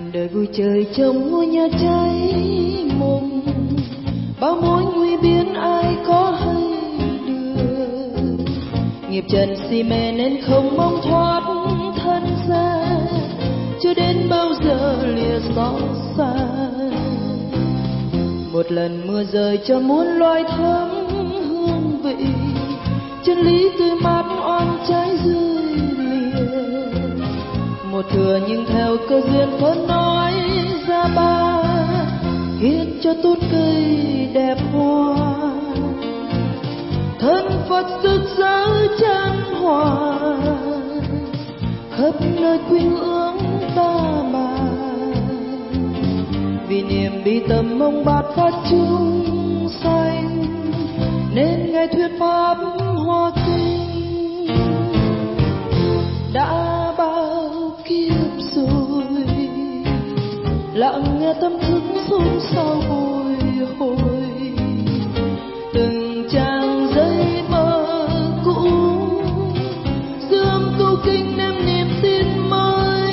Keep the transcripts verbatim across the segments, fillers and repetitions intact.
đời vui chơi trong ngôi nhà cháy mùng, bao mối nguy biến ai có hay được. Nghiệp trần si mê nên không mong thoát thân ra, chưa đến bao giờ lìa xót xa. Một lần mưa rơi cho muôn loài thơm hương vị, chân lý tươi mát oan trái rơi lìa. Một thừa nhưng theo cơ duyên vẫn nói ra ba, khiến cho tốt cây đẹp hoa. Thân Phật rực rỡ chan hòa, khắp nơi quy ương ta bà. Vì niềm bi tâm mong bát phát chúng sanh, nên ngài thuyết pháp hoa kinh. Đã bao kiếp rồi, lặng nghe tâm thức xôn xao bồi hồi. Từng trang giấy mơ cũ, dương câu kinh ném niềm tin mới.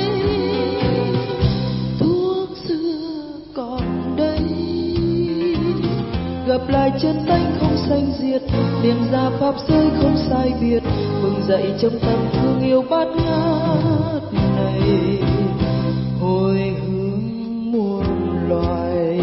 Thuốc xưa còn đây, gặp lại chân tánh không sanh diệt. Niềm ra pháp giới không sai biệt, vực dậy trong tâm thương yêu bát ngát này. Hồi hướng muôn loài,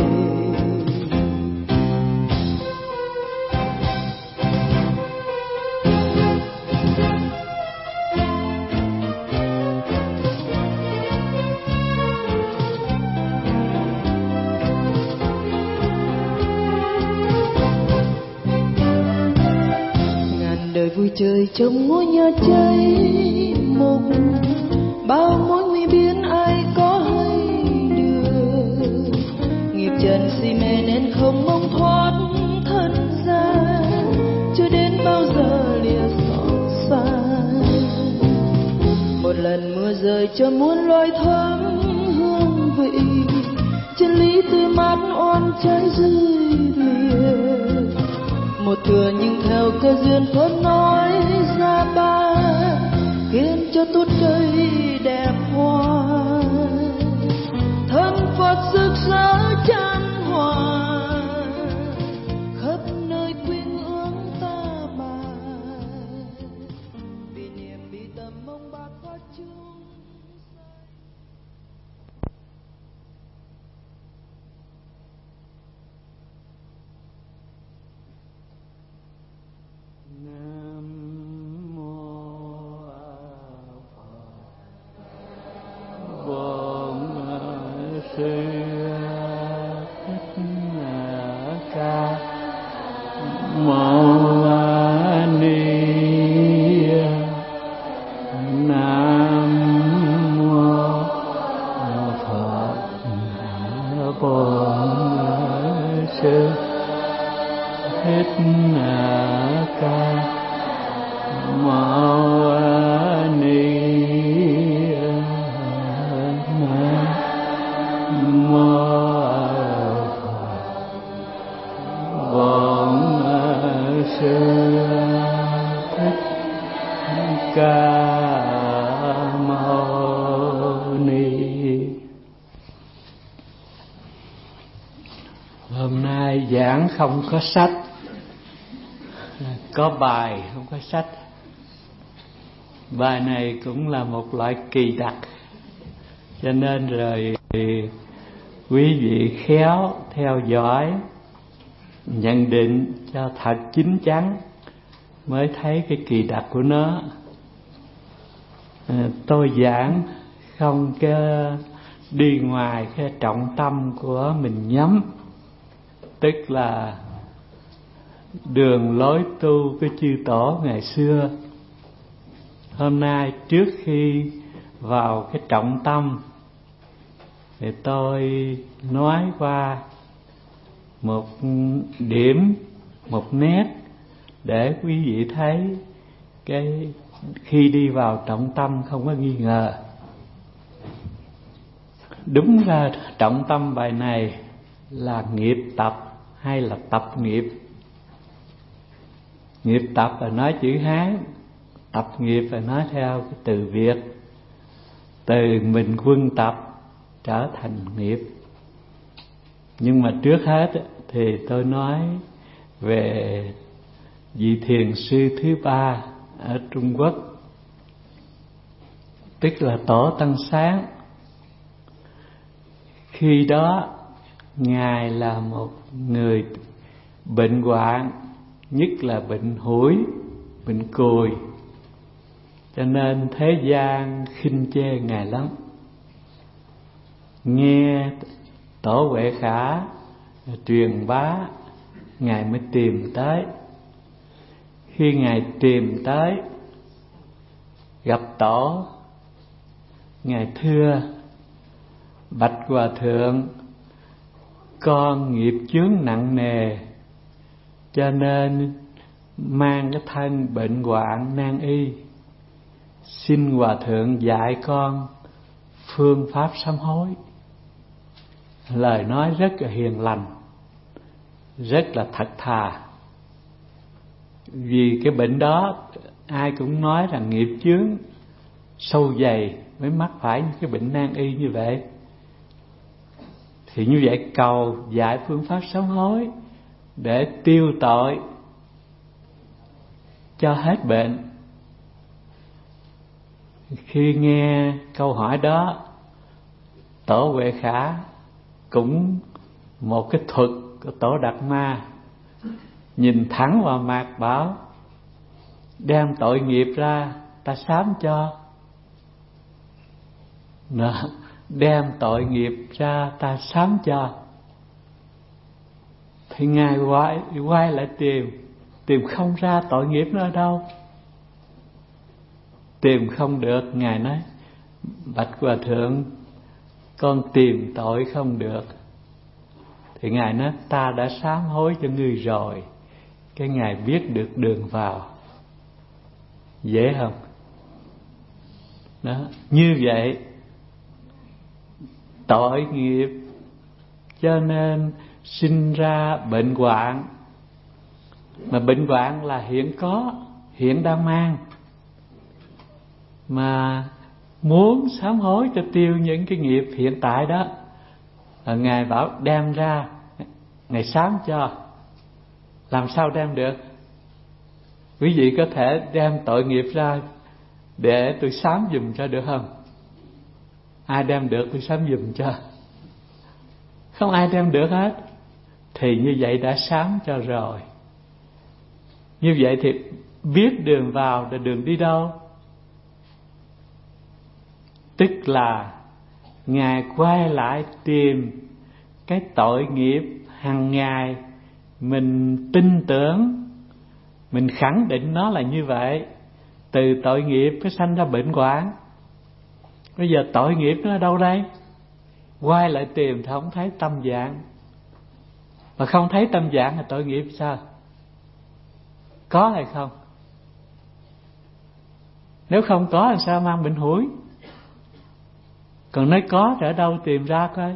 đời vui chơi trong ngôi nhà cháy mục, bao mối nguy biến ai có hay được. Nghiệp trần si mê nên không mong thoát thân ra, chưa đến bao giờ lìa xót xa. Một lần mưa rơi cho muôn loài thơm hương vị, chân lý tươi mát oan trái rơi lìa. Một thừa nhưng theo cơ duyên vẫn nói ra ba, khiến cho tốt cây đẹp hoa. Thân Phật rực rỡ chan hòa, khắp nơi quyến ương ta bà. Vì niềm bi tâm mong bát phát chung. Hôm nay giảng không có sách, có bài không có sách. Bài này cũng là một loại kỳ đặc, cho nên rồi quý vị khéo theo dõi, nhận định cho thật chín chắn mới thấy cái kỳ đặc của nó. À, tôi giảng không có đi ngoài cái trọng tâm của mình nhắm, tức là đường lối tu của chư tổ ngày xưa. Hôm nay trước khi vào cái trọng tâm thì tôi nói qua một điểm, một nét để quý vị thấy cái khi đi vào trọng tâm không có nghi ngờ. Đúng ra trọng tâm bài này là nghiệp tập hay là tập nghiệp. Nghiệp tập là nói chữ Hán, tập nghiệp là nói theo cái từ Việt. Từ mình quân tập trở thành nghiệp. Nhưng mà trước hết thì tôi nói về vị thiền sư thứ ba ở Trung Quốc, tức là Tổ Tăng Sáng. Khi đó Ngài là một người bệnh hoạn, nhất là bệnh hủi, bệnh cùi, cho nên thế gian khinh chê Ngài lắm. Nghe Tổ Huệ Khả truyền bá, Ngài mới tìm tới. Khi Ngài tìm tới gặp Tổ, Ngài thưa: bạch Hòa Thượng, con nghiệp chướng nặng nề, cho nên mang cái thân bệnh hoạn nan y. Xin Hòa Thượng dạy con phương pháp sám hối. Lời nói rất là hiền lành, rất là thật thà. Vì cái bệnh đó ai cũng nói rằng nghiệp chướng sâu dày mới mắc phải cái bệnh nan y như vậy. Thì như vậy cầu dạy phương pháp sám hối để tiêu tội cho hết bệnh. Khi nghe câu hỏi đó, Tổ Huệ Khả cũng một cái thuật của Tổ Đạt Ma, nhìn thẳng vào mặt bảo: đem tội nghiệp ra ta sám cho. Đó, đem tội nghiệp ra ta sám cho. Thì Ngài quay, quay lại tìm, tìm không ra tội nghiệp nó ở đâu. Tìm không được, Ngài nói: bạch Hòa Thượng, con tìm tội không được. Thì Ngài nói: ta đã sám hối cho ngươi rồi. Cái Ngài biết được đường vào. Dễ không? Đó, như vậy tội nghiệp cho nên sinh ra bệnh hoạn. Mà bệnh hoạn là hiện có, hiện đang mang. Mà muốn sám hối cho tiêu những cái nghiệp hiện tại đó, là Ngài bảo đem ra, Ngài sám cho. Làm sao đem được? Quý vị có thể đem tội nghiệp ra để tôi sám giùm cho được không? Ai đem được tôi sám giùm cho? Không ai đem được hết. Thì như vậy đã sám cho rồi. Như vậy thì biết đường vào là đường đi đâu? Tức là Ngài quay lại tìm cái tội nghiệp hàng ngày mình tin tưởng, mình khẳng định nó là như vậy. Từ tội nghiệp cái sanh ra bệnh hoạn. Bây giờ tội nghiệp nó ở đâu đây? Quay lại tìm thì không thấy tâm dạng. Mà không thấy tâm dạng là tội nghiệp sao? Có hay không? Nếu không có thì sao mang bệnh hủi? Còn nói có thì ở đâu tìm ra coi?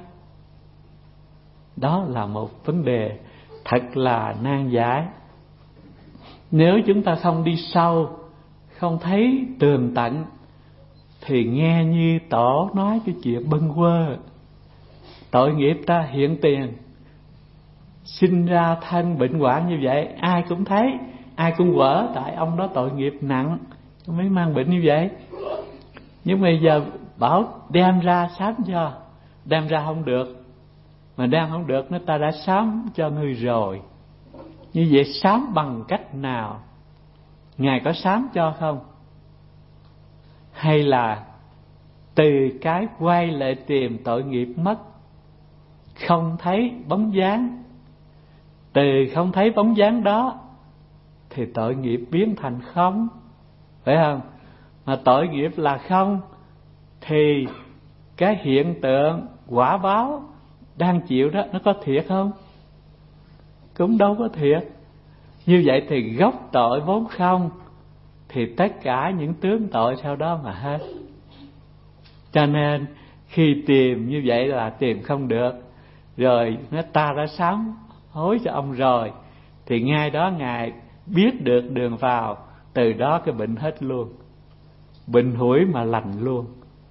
Đó là một vấn đề thật là nan giải. Nếu chúng ta không đi sâu, không thấy tường tận, thì nghe như Tổ nói cái chuyện bâng quơ. Tội nghiệp ta hiện tiền, sinh ra thân bệnh hoạn như vậy, ai cũng thấy, ai cũng quở. Tại ông đó tội nghiệp nặng mới mang bệnh như vậy. Nhưng bây giờ bảo đem ra sám cho, đem ra không được. Mà đem không được, nó ta đã sám cho ngươi rồi. Như vậy sám bằng cách nào? Ngài có sám cho không? Hay là từ cái quay lại tìm tội nghiệp mất, không thấy bóng dáng, từ không thấy bóng dáng đó thì tội nghiệp biến thành không, phải không? Mà tội nghiệp là không thì cái hiện tượng quả báo đang chịu đó nó có thiệt không? Cũng đâu có thiệt. Như vậy thì gốc tội vốn không, thì tất cả những tướng tội sau đó mà hết. Cho nên khi tìm như vậy là tìm không được. Rồi nó ta đã sám hối cho ông rồi, thì ngay đó Ngài biết được đường vào. Từ đó cái bệnh hết luôn, bệnh hủi mà lành luôn.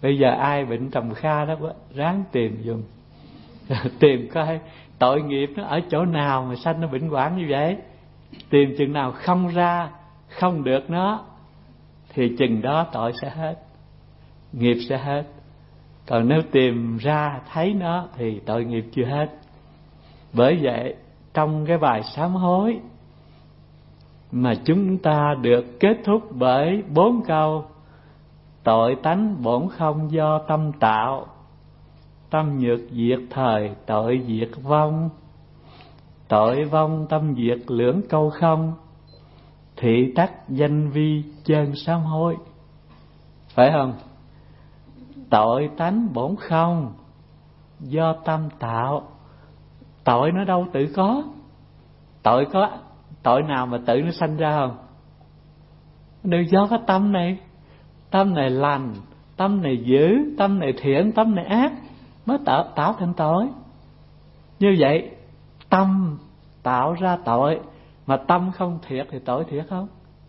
Bây giờ ai bệnh trầm kha đó ráng tìm dùm. Tìm coi tội nghiệp nó ở chỗ nào mà sanh nó bệnh hoạn như vậy. Tìm chừng nào không ra, không được nó, thì chừng đó tội sẽ hết, nghiệp sẽ hết. Còn nếu tìm ra thấy nó thì tội nghiệp chưa hết. Bởi vậy trong cái bài sám hối mà chúng ta được kết thúc bởi bốn câu: tội tánh bổn không do tâm tạo, tâm nhược diệt thời tội diệt vong, tội vong tâm diệt lưỡng câu không, thị tắc danh vi chân sám hối. Phải không? Tội tánh bổn không do tâm tạo. Tội nó đâu tự có. Tội có tội nào mà tự nó sanh ra không? Đều do cái tâm này. Tâm này lành, tâm này dữ, tâm này thiện, tâm này ác mới tạo, tạo thành tội. Như vậy tâm tạo ra tội, mà tâm không thiệt thì tội thiệt không?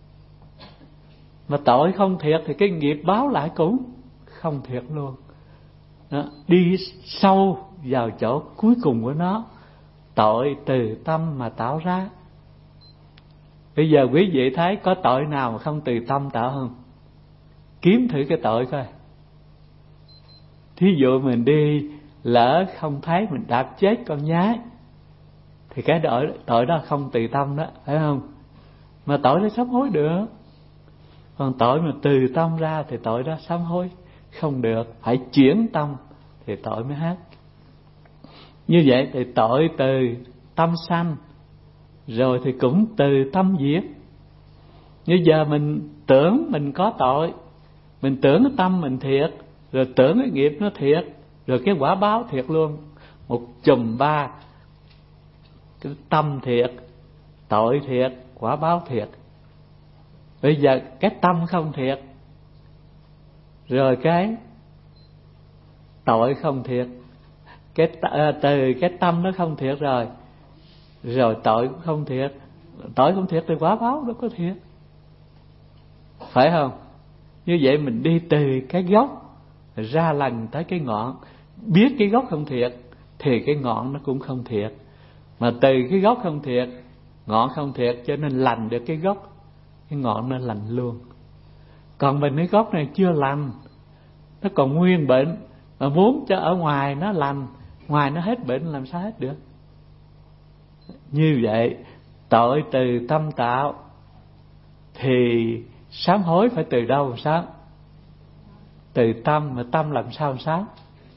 Mà tội không thiệt thì cái nghiệp báo lại cũng không thiệt luôn. Đó, đi sâu vào chỗ cuối cùng của nó, tội từ tâm mà tạo ra. Bây giờ quý vị thấy có tội nào mà không từ tâm tạo không? Kiếm thử cái tội coi. Thí dụ mình đi lỡ không thấy mình đạp chết con nhái, thì cái tội, tội đó không từ tâm đó, phải không? Mà tội đó sám hối được. Còn tội mà từ tâm ra thì tội đó sám hối không được, phải chuyển tâm thì tội mới hết. Như vậy thì tội từ tâm sanh, rồi thì cũng từ tâm diệt. Như giờ mình tưởng mình có tội, mình tưởng cái tâm mình thiệt, rồi tưởng cái nghiệp nó thiệt, rồi cái quả báo thiệt luôn. Một chùm ba, cái tâm thiệt, tội thiệt, quả báo thiệt. Bây giờ cái tâm không thiệt, rồi cái tội không thiệt, cái từ cái tâm nó không thiệt rồi, rồi tội cũng không thiệt. Tội không thiệt thì quả báo đâu có thiệt, phải không? Như vậy mình đi từ cái gốc ra lần tới cái ngọn. Biết cái gốc không thiệt thì cái ngọn nó cũng không thiệt, mà từ cái gốc không thiệt, ngọn không thiệt, cho nên lành được cái gốc, cái ngọn nó lành luôn. Còn mình cái gốc này chưa lành, nó còn nguyên bệnh, mà muốn cho ở ngoài nó lành, ngoài nó hết bệnh làm sao hết được. Như vậy tội từ tâm tạo thì sám hối phải từ đâu làm sao? Từ tâm. Mà tâm làm sao làm sao?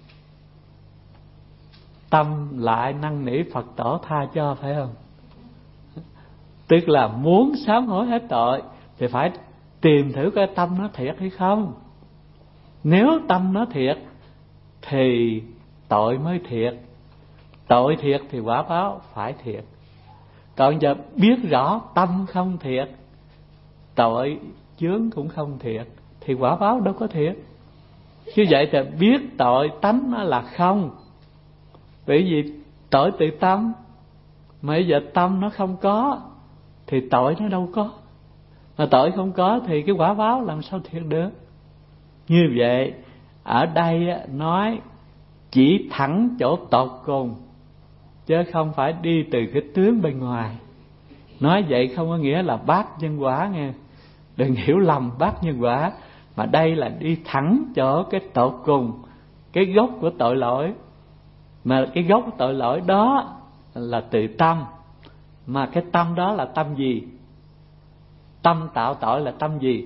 Tâm lại năn nỉ Phật tổ tha cho, phải không? Tức là muốn sám hối hết tội thì phải tìm thử coi tâm nó thiệt hay không. Nếu tâm nó thiệt thì tội mới thiệt. Tội thiệt thì quả báo phải thiệt. Còn giờ biết rõ tâm không thiệt, tội chướng cũng không thiệt, thì quả báo đâu có thiệt. Như vậy thì biết tội tánh nó là không. Bởi vì tội từ tâm, mà bây giờ tâm nó không có thì tội nó đâu có. Mà tội không có thì cái quả báo làm sao thiệt được. Như vậy ở đây nói chỉ thẳng chỗ tột cùng, chứ không phải đi từ cái tướng bên ngoài. Nói vậy không có nghĩa là bác nhân quả nghe, đừng hiểu lầm bác nhân quả. Mà đây là đi thẳng chỗ cái tột cùng, cái gốc của tội lỗi. Mà cái gốc của tội lỗi đó là từ tâm. Mà cái tâm đó là tâm gì? Tâm tạo tội là tâm gì?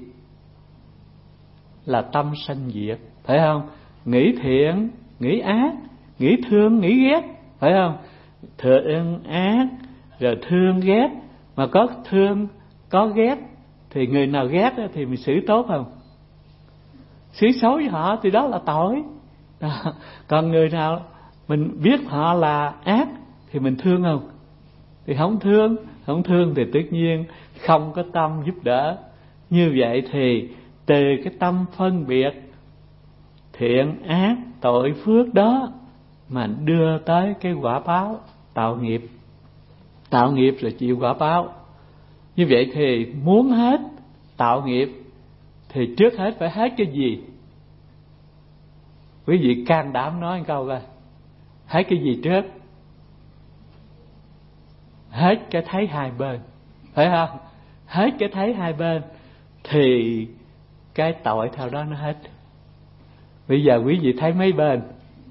Là tâm sanh diệt, phải không? Nghĩ thiện, nghĩ ác, nghĩ thương, nghĩ ghét, phải không? Thương ác, rồi thương ghét. Mà có thương, có ghét thì người nào ghét thì mình xử tốt không? Xử xấu với họ thì đó là tội. Đó. Còn người nào mình biết họ là ác thì mình thương không? Thì không thương. Không thương thì tất nhiên không có tâm giúp đỡ. Như vậy thì từ cái tâm phân biệt thiện ác, tội phước đó mà đưa tới cái quả báo tạo nghiệp. Tạo nghiệp là chịu quả báo. Như vậy thì muốn hết tạo nghiệp thì trước hết phải hết cái gì? Quý vị can đảm nói một câu coi, hết cái gì trước? Hết cái thấy hai bên, phải không? Hết cái thấy hai bên thì cái tội theo đó nó hết. Bây giờ quý vị thấy mấy bên?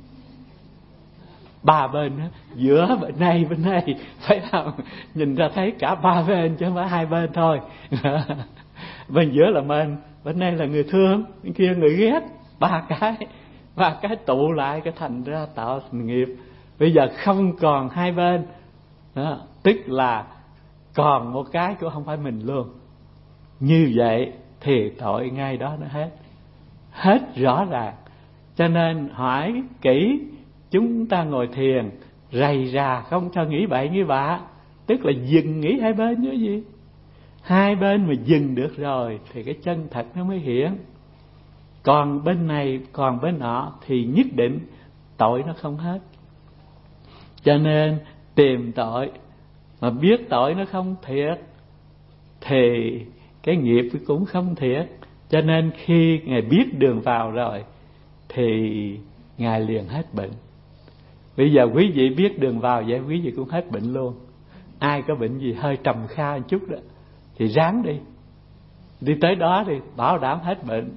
Ba bên đó, giữa bên này bên này, phải không? Nhìn ra thấy cả ba bên chứ không phải hai bên thôi. Bên giữa là mình, bên này là người thương, bên kia người ghét. Ba cái, ba cái tụ lại cái thành ra tạo thành nghiệp. Bây giờ không còn hai bên đó, tức là còn một cái cũng không phải mình luôn. Như vậy thì tội ngay đó nó hết, hết rõ ràng. Cho nên hỏi kỹ, chúng ta ngồi thiền rầy rà không cho nghĩ bậy nghĩ bạ, tức là dừng nghĩ hai bên chứ gì. Hai bên mà dừng được rồi thì cái chân thật nó mới hiển. Còn bên này còn bên nọ thì nhất định tội nó không hết. Cho nên tìm tội mà biết tội nó không thiệt thì cái nghiệp cũng không thiệt. Cho nên khi Ngài biết đường vào rồi thì Ngài liền hết bệnh. Bây giờ quý vị biết đường vào vậy, quý vị cũng hết bệnh luôn. Ai có bệnh gì hơi trầm kha một chút đó thì ráng đi, đi tới đó thì bảo đảm hết bệnh.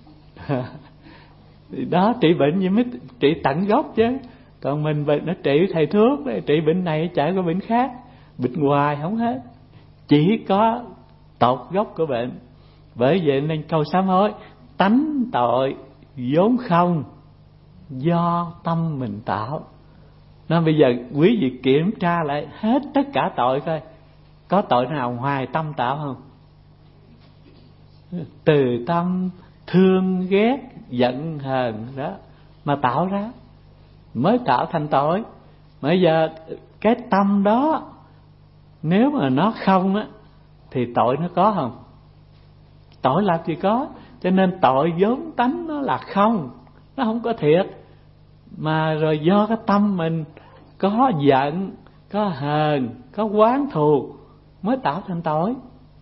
Đó, trị bệnh gì mới trị tận gốc chứ. Còn mình bệnh nó trị thầy thuốc, trị bệnh này chả có bệnh khác, bệnh hoài không hết, chỉ có tột gốc của bệnh. Bởi vậy nên câu sám hối, tánh tội vốn không, do tâm mình tạo. Nên bây giờ quý vị kiểm tra lại hết tất cả tội coi, có tội nào ngoài tâm tạo không? Từ tâm thương ghét giận hờn đó mà tạo ra mới tạo thành tội. Bây giờ cái tâm đó nếu mà nó không á thì tội nó có không? Tội làm gì có. Cho nên tội vốn tánh nó là không, nó không có thiệt. Mà rồi do cái tâm mình có giận, có hờn, có oán thù mới tạo thành tội.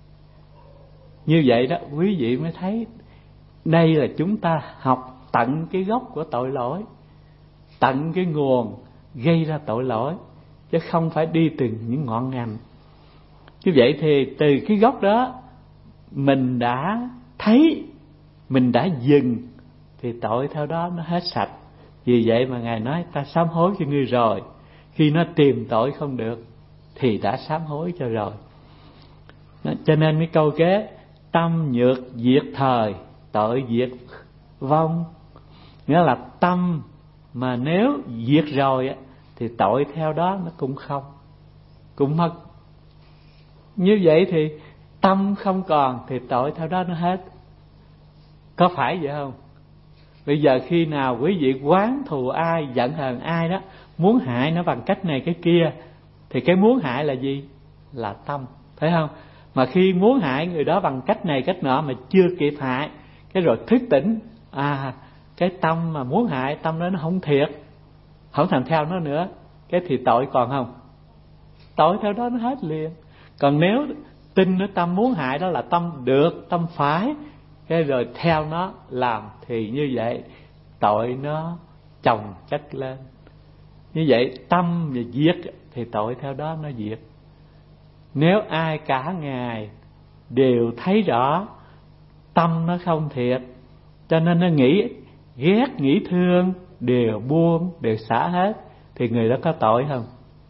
Như vậy đó quý vị mới thấy đây là chúng ta học tận cái gốc của tội lỗi, tận cái nguồn gây ra tội lỗi, chứ không phải đi từ những ngọn ngành. Như vậy thì từ cái gốc đó mình đã thấy, mình đã dừng thì tội theo đó nó hết sạch. Vì vậy mà Ngài nói ta sám hối cho ngươi rồi. Khi nó tìm tội không được thì đã sám hối cho rồi. Cho nên cái câu kế tâm nhược diệt thời, tội diệt vong. Nghĩa là tâm mà nếu diệt rồi thì tội theo đó nó cũng không, cũng mất. Như vậy thì tâm không còn thì tội theo đó nó hết. Có phải vậy không? Bây giờ khi nào quý vị oán thù ai, giận hờn ai đó, muốn hại nó bằng cách này cái kia, thì cái muốn hại là gì? Là tâm, phải không? Mà khi muốn hại người đó bằng cách này cách nọ mà chưa kịp hại, cái rồi thức tỉnh, à cái tâm mà muốn hại, tâm đó nó không thiệt, không thành theo nó nữa, cái thì tội còn không? Tội theo đó nó hết liền. Còn nếu tin nó tâm muốn hại đó là tâm được, tâm phải, cái rồi theo nó làm thì như vậy tội nó chồng chất lên. Như vậy tâm và diệt thì tội theo đó nó diệt. Nếu ai cả ngày đều thấy rõ tâm nó không thiệt, cho nên nó nghĩ ghét, nghĩ thương, đều buông, đều xả hết, thì người đó có tội không?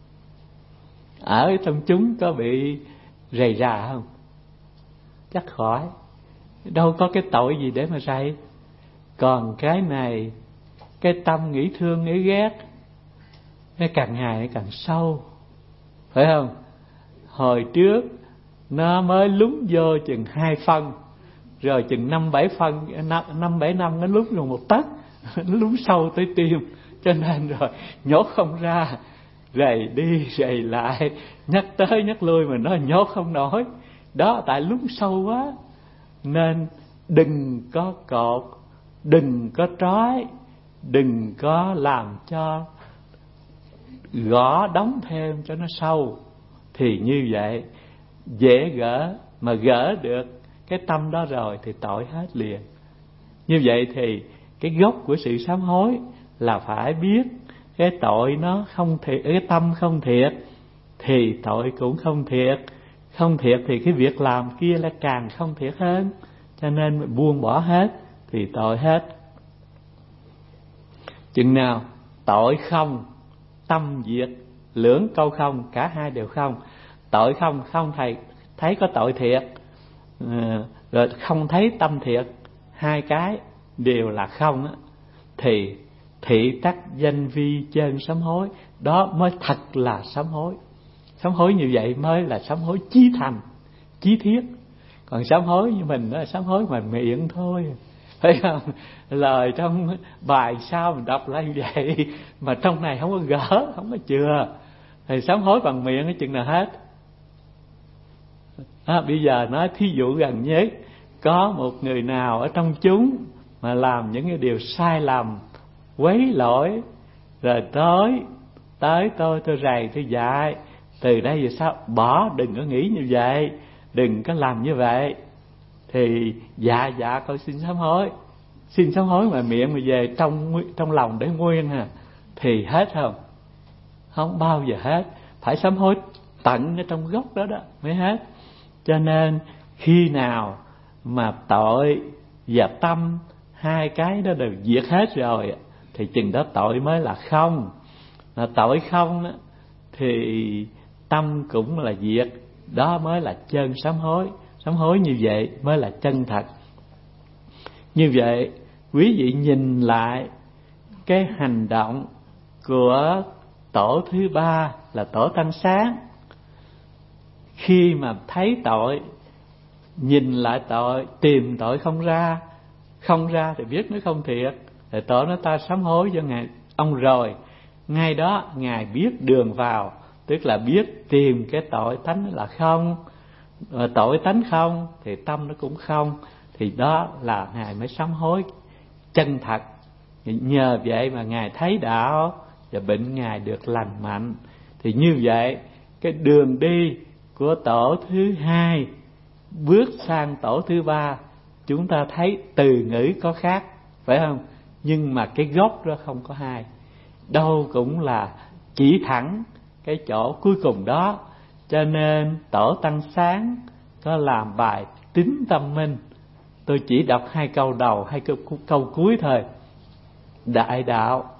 Ở trong chúng có bị rầy rà không? Chắc khỏi. Đâu có cái tội gì để mà rầy. Còn cái này, cái tâm nghĩ thương, nghĩ ghét, nó càng ngày càng sâu, phải không? Hồi trước nó mới lún vô chừng hai phân, rồi chừng năm bảy phân, năm bảy năm nó lún rồi một tấc, nó lún sâu tới tim. Cho nên rồi nhốt không ra, rầy đi rầy lại, nhắc tới nhắc lui mà nó nhốt không nổi. Đó, tại lún sâu quá. Nên đừng có cột, đừng có trói, đừng có làm cho gõ đóng thêm cho nó sâu. Thì như vậy dễ gỡ, mà gỡ được cái tâm đó rồi thì tội hết liền. Như vậy thì cái gốc của sự sám hối là phải biết cái tội nó không thiệt, cái tâm không thiệt thì tội cũng không thiệt. Không thiệt thì cái việc làm kia là càng không thiệt hơn. Cho nên mình buông bỏ hết thì tội hết. Chừng nào tội không, tâm diệt, lưỡng câu không, cả hai đều không. Tội không, không thầy thấy có tội thiệt, à, rồi không thấy tâm thiệt, hai cái đều là không á, thì thị tắc danh vi chân sám hối. Đó mới thật là sám hối. Sám hối như vậy mới là sám hối chí thành, chí thiết. Còn sám hối như mình đó là sám hối mà miệng thôi, thấy không? Lời trong bài sao mình đọc lại vậy mà trong này không có gỡ, không có chừa. Thì sám hối bằng miệng cái chừng nào hết. À, bây giờ nói thí dụ gần nhất, có một người nào ở trong chúng mà làm những cái điều sai lầm, quấy lỗi, rồi tới tới tôi tôi rầy tôi dạy, từ đây về sau bỏ, đừng có nghĩ như vậy, đừng có làm như vậy, thì dạ dạ con xin sám hối. Xin sám hối mà miệng mà về trong trong lòng để nguyên à, thì hết không? Không bao giờ hết. Phải sám hối tận ở trong gốc đó đó mới hết. Cho nên khi nào mà tội và tâm hai cái đó đều diệt hết rồi thì chừng đó tội mới là không. Mà tội không đó, thì tâm cũng là diệt. Đó mới là chân sám hối. Sám hối như vậy mới là chân thật. Như vậy quý vị nhìn lại cái hành động của tổ thứ ba là tổ Tăng Sáng. Khi mà thấy tội, nhìn lại tội, tìm tội không ra, không ra thì biết nó không thiệt, thì tổ nó ta sám hối cho Ngài. Ông rồi, ngay đó Ngài biết đường vào, tức là biết tìm cái tội tánh là không. Tội tánh không thì tâm nó cũng không, thì đó là Ngài mới sám hối chân thật. Nhờ vậy mà Ngài thấy đạo và bệnh Ngài được lành mạnh. Thì như vậy cái đường đi của tổ thứ hai bước sang tổ thứ ba, chúng ta thấy từ ngữ có khác, phải không? Nhưng mà cái gốc đó không có hai, đâu cũng là chỉ thẳng cái chỗ cuối cùng đó. Cho nên tổ Tăng Sáng có làm bài tín tâm minh. Tôi chỉ đọc hai câu đầu, hai câu, câu cuối thôi. Đại đạo,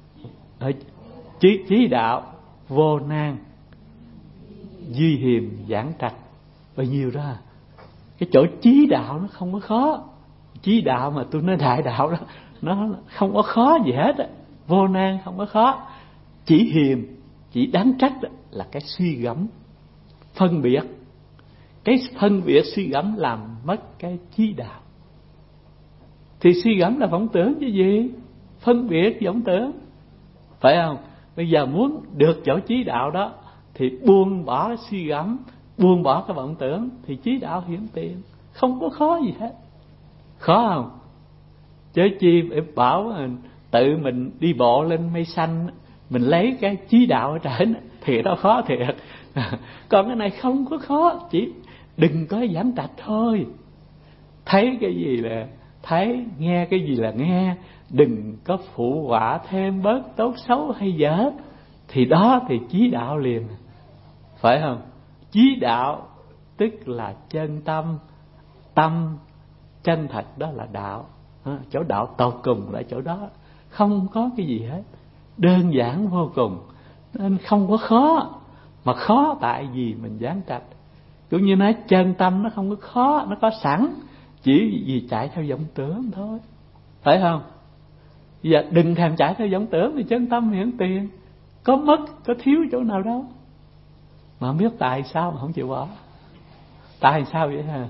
chí, chí đạo vô nan, duy hiềm giảng trạch. Bao nhiêu đó. Cái chỗ chí đạo nó không có khó. Chí đạo mà tôi nói đại đạo đó, nó không có khó gì hết á. Vô nan không có khó. Chỉ hiềm, chỉ đáng trách đó, là cái suy gẫm, phân biệt. Cái phân biệt suy gẫm làm mất cái chí đạo. Thì suy gẫm là vọng tưởng chứ gì? Phân biệt vọng tưởng, phải không? Bây giờ muốn được chỗ chí đạo đó thì buông bỏ suy gẫm, buông bỏ cái vọng tưởng, thì chí đạo hiển tiền. Không có khó gì hết. Khó không? Chớ chi bảo tự mình đi bộ lên mây xanh, mình lấy cái chí đạo ở trển thì đó khó thiệt. Còn cái này không có khó, chỉ đừng có giảng trạch thôi. Thấy cái gì là thấy, nghe cái gì là nghe, đừng có phụ họa thêm bớt tốt xấu hay dở, thì đó thì chí đạo liền, phải không? Chí đạo tức là chân tâm, tâm chân thật đó là đạo. Chỗ đạo tột cùng là chỗ đó, không có cái gì hết, đơn giản vô cùng, nên không có khó. Mà khó tại vì mình giảng trạch. Cũng như nói chân tâm nó không có khó, nó có sẵn, chỉ vì chạy theo vọng tưởng thôi, phải không? Giờ đừng thèm chạy theo vọng tưởng thì chân tâm hiển tiền. Có mất, có thiếu chỗ nào đâu. Mà không biết tại sao mà không chịu bỏ. Tại sao vậy hả?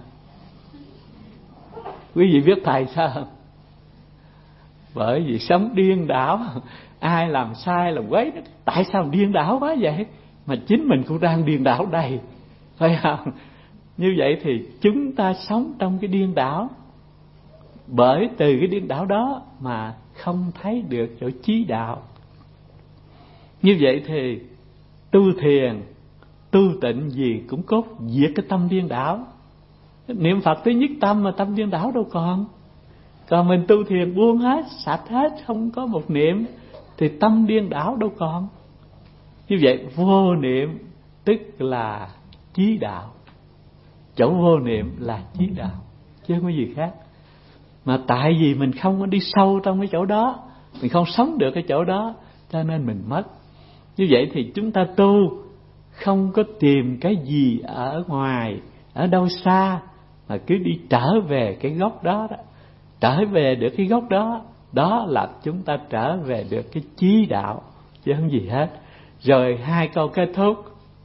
Quý vị biết tại sao không? Bởi vì sống điên đảo. Ai làm sai làm quấy, tại sao điên đảo quá vậy? Mà chính mình cũng đang điên đảo đầy, phải không? Như vậy thì chúng ta sống trong cái điên đảo. Bởi từ cái điên đảo đó mà không thấy được chỗ chí đạo. Như vậy thì tu thiền, tu tịnh gì cũng cốt diệt cái tâm điên đảo. Niệm Phật tới nhất tâm mà tâm điên đảo đâu còn. Còn mình tu thiền buông hết, sạch hết, không có một niệm, thì tâm điên đảo đâu còn. Như vậy vô niệm tức là chí đạo. Chỗ vô niệm là chí đạo, chứ không có gì khác. Mà tại vì mình không có đi sâu trong cái chỗ đó, mình không sống được cái chỗ đó, cho nên mình mất. Như vậy thì chúng ta tu không có tìm cái gì ở ngoài, ở đâu xa, mà cứ đi trở về cái gốc đó, đó. Trở về được cái gốc đó, đó là chúng ta trở về được cái chí đạo, chứ không gì hết. Rồi hai câu kết thúc.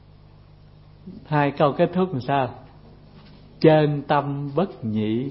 Hai câu kết thúc làm sao? Chân tâm bất nhị,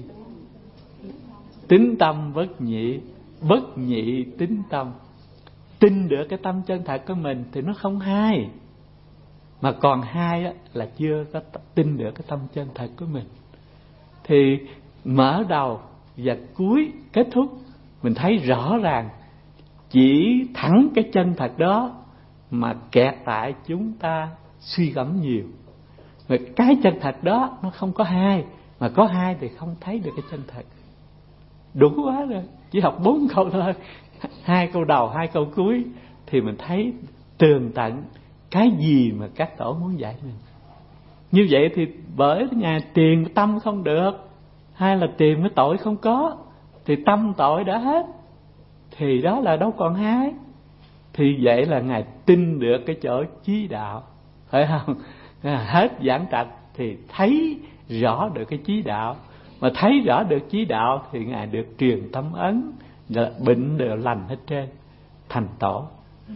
tín tâm bất nhị, bất nhị tín tâm. Tin được cái tâm chân thật của mình thì nó không hai. Mà còn hai á, là chưa có tin được cái tâm chân thật của mình. Thì mở đầu và cuối kết thúc, mình thấy rõ ràng chỉ thẳng cái chân thật đó mà kẹt tại chúng ta suy gẫm nhiều. Mà cái chân thật đó nó không có hai, mà có hai thì không thấy được cái chân thật. Đủ quá rồi, chỉ học bốn câu thôi, hai câu đầu, hai câu cuối thì mình thấy tường tận cái gì mà các tổ muốn dạy mình. Như vậy thì bởi nhà tìm tâm không được, hay là tìm cái tội không có, thì tâm tội đã hết, thì đó là đâu còn hai. Thì vậy là Ngài tin được cái chỗ chí đạo, phải không? Hết giảng trạch thì thấy rõ được cái chí đạo. Mà thấy rõ được chí đạo thì Ngài được truyền tâm ấn, bệnh đều lành hết trơn, thành tổ.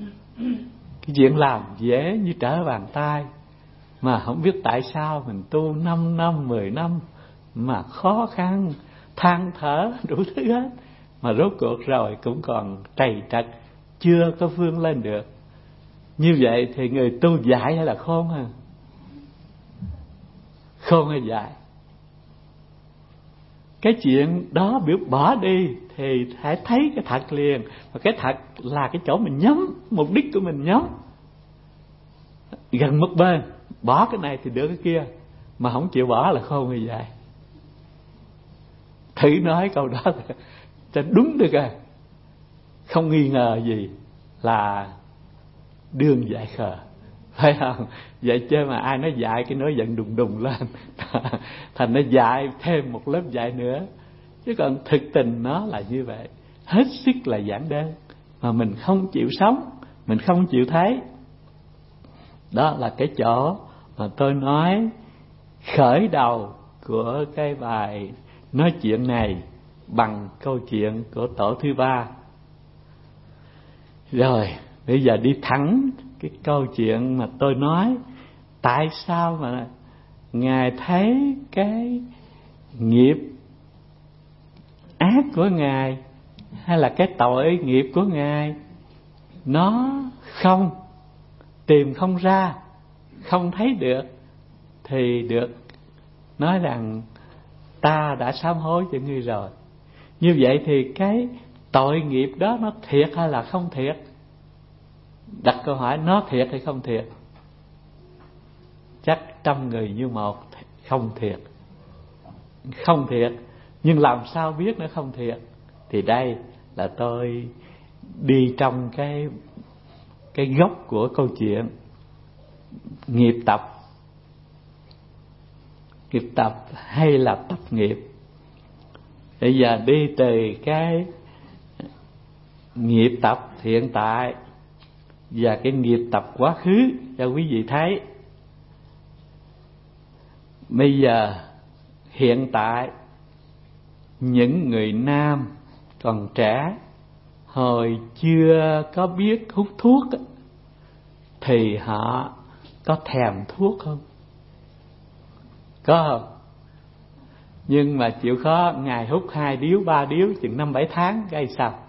Cái chuyện làm dễ như trở bàn tay, mà không biết tại sao mình tu năm năm, mười năm mà khó khăn, than thở đủ thứ hết, mà rốt cuộc rồi cũng còn trầy trật, chưa có vươn lên được. Như vậy thì người tu dại hay là khôn hả? Khôn hay dại? Cái chuyện đó biểu bỏ đi thì hãy thấy cái thật liền. Và cái thật là cái chỗ mình nhắm, mục đích của mình nhắm gần một bên, bỏ cái này thì được cái kia, mà không chịu bỏ là khôn hay dại? Thử nói câu đó cho đúng được à. Không nghi ngờ gì là đương dại khờ, phải không? Vậy chứ mà ai nói dạy cái nói giận đùng đùng lên thành nó dạy thêm một lớp dạy nữa. Chứ còn thực tình nó là như vậy, hết sức là giản đơn, mà mình không chịu sống, mình không chịu thấy. Đó là cái chỗ mà tôi nói khởi đầu của cái bài nói chuyện này bằng câu chuyện của tổ thứ ba. Rồi bây giờ đi thẳng cái câu chuyện mà tôi nói, tại sao mà Ngài thấy cái nghiệp ác của Ngài hay là cái tội nghiệp của Ngài nó không tìm không ra, không thấy được, thì được nói rằng ta đã sám hối cho ngươi rồi. Như vậy thì cái tội nghiệp đó nó thiệt hay là không thiệt? Đặt câu hỏi nó thiệt hay không thiệt? Chắc trăm người như một không thiệt. Không thiệt. Nhưng làm sao biết nó không thiệt? Thì đây là tôi đi trong cái cái gốc của câu chuyện nghiệp tập. Nghiệp tập hay là tập nghiệp. Bây giờ đi từ cái nghiệp tập hiện tại và cái nghiệp tập quá khứ cho quý vị thấy. Bây giờ hiện tại những người nam còn trẻ, hồi chưa có biết hút thuốc thì họ có thèm thuốc không? Có không? Nhưng mà chịu khó ngày hút hai điếu ba điếu chừng năm bảy tháng cái sao?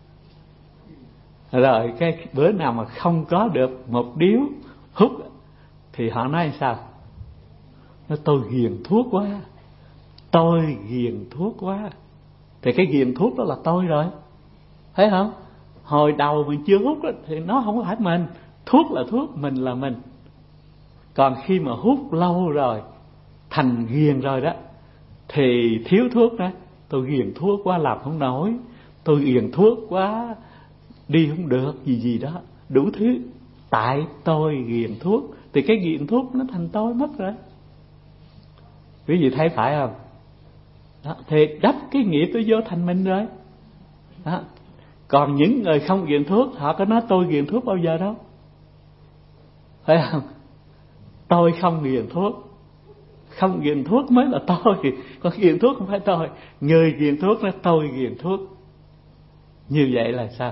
Rồi cái bữa nào mà không có được một điếu hút thì họ nói sao? Nói tôi ghiền thuốc quá, tôi ghiền thuốc quá. Thì cái ghiền thuốc đó là tôi rồi, thấy không? Hồi đầu mình chưa hút đó, thì nó không phải mình. Thuốc là thuốc, mình là mình. Còn khi mà hút lâu rồi, thành ghiền rồi đó, thì thiếu thuốc đó, tôi ghiền thuốc quá làm không nổi, tôi ghiền thuốc quá đi không được, gì gì đó, đủ thứ. Tại tôi ghiền thuốc, thì cái ghiền thuốc nó thành tôi mất rồi. Quý vị thấy phải không? Đó, thì đắp cái nghiệp tôi vô thành mình rồi. Đó. Còn những người không ghiền thuốc, họ có nói tôi ghiền thuốc bao giờ đâu, phải không? Tôi không ghiền thuốc, không ghiền thuốc mới là tôi, còn ghiền thuốc không phải tôi. Người ghiền thuốc nói tôi ghiền thuốc. Như vậy là sao?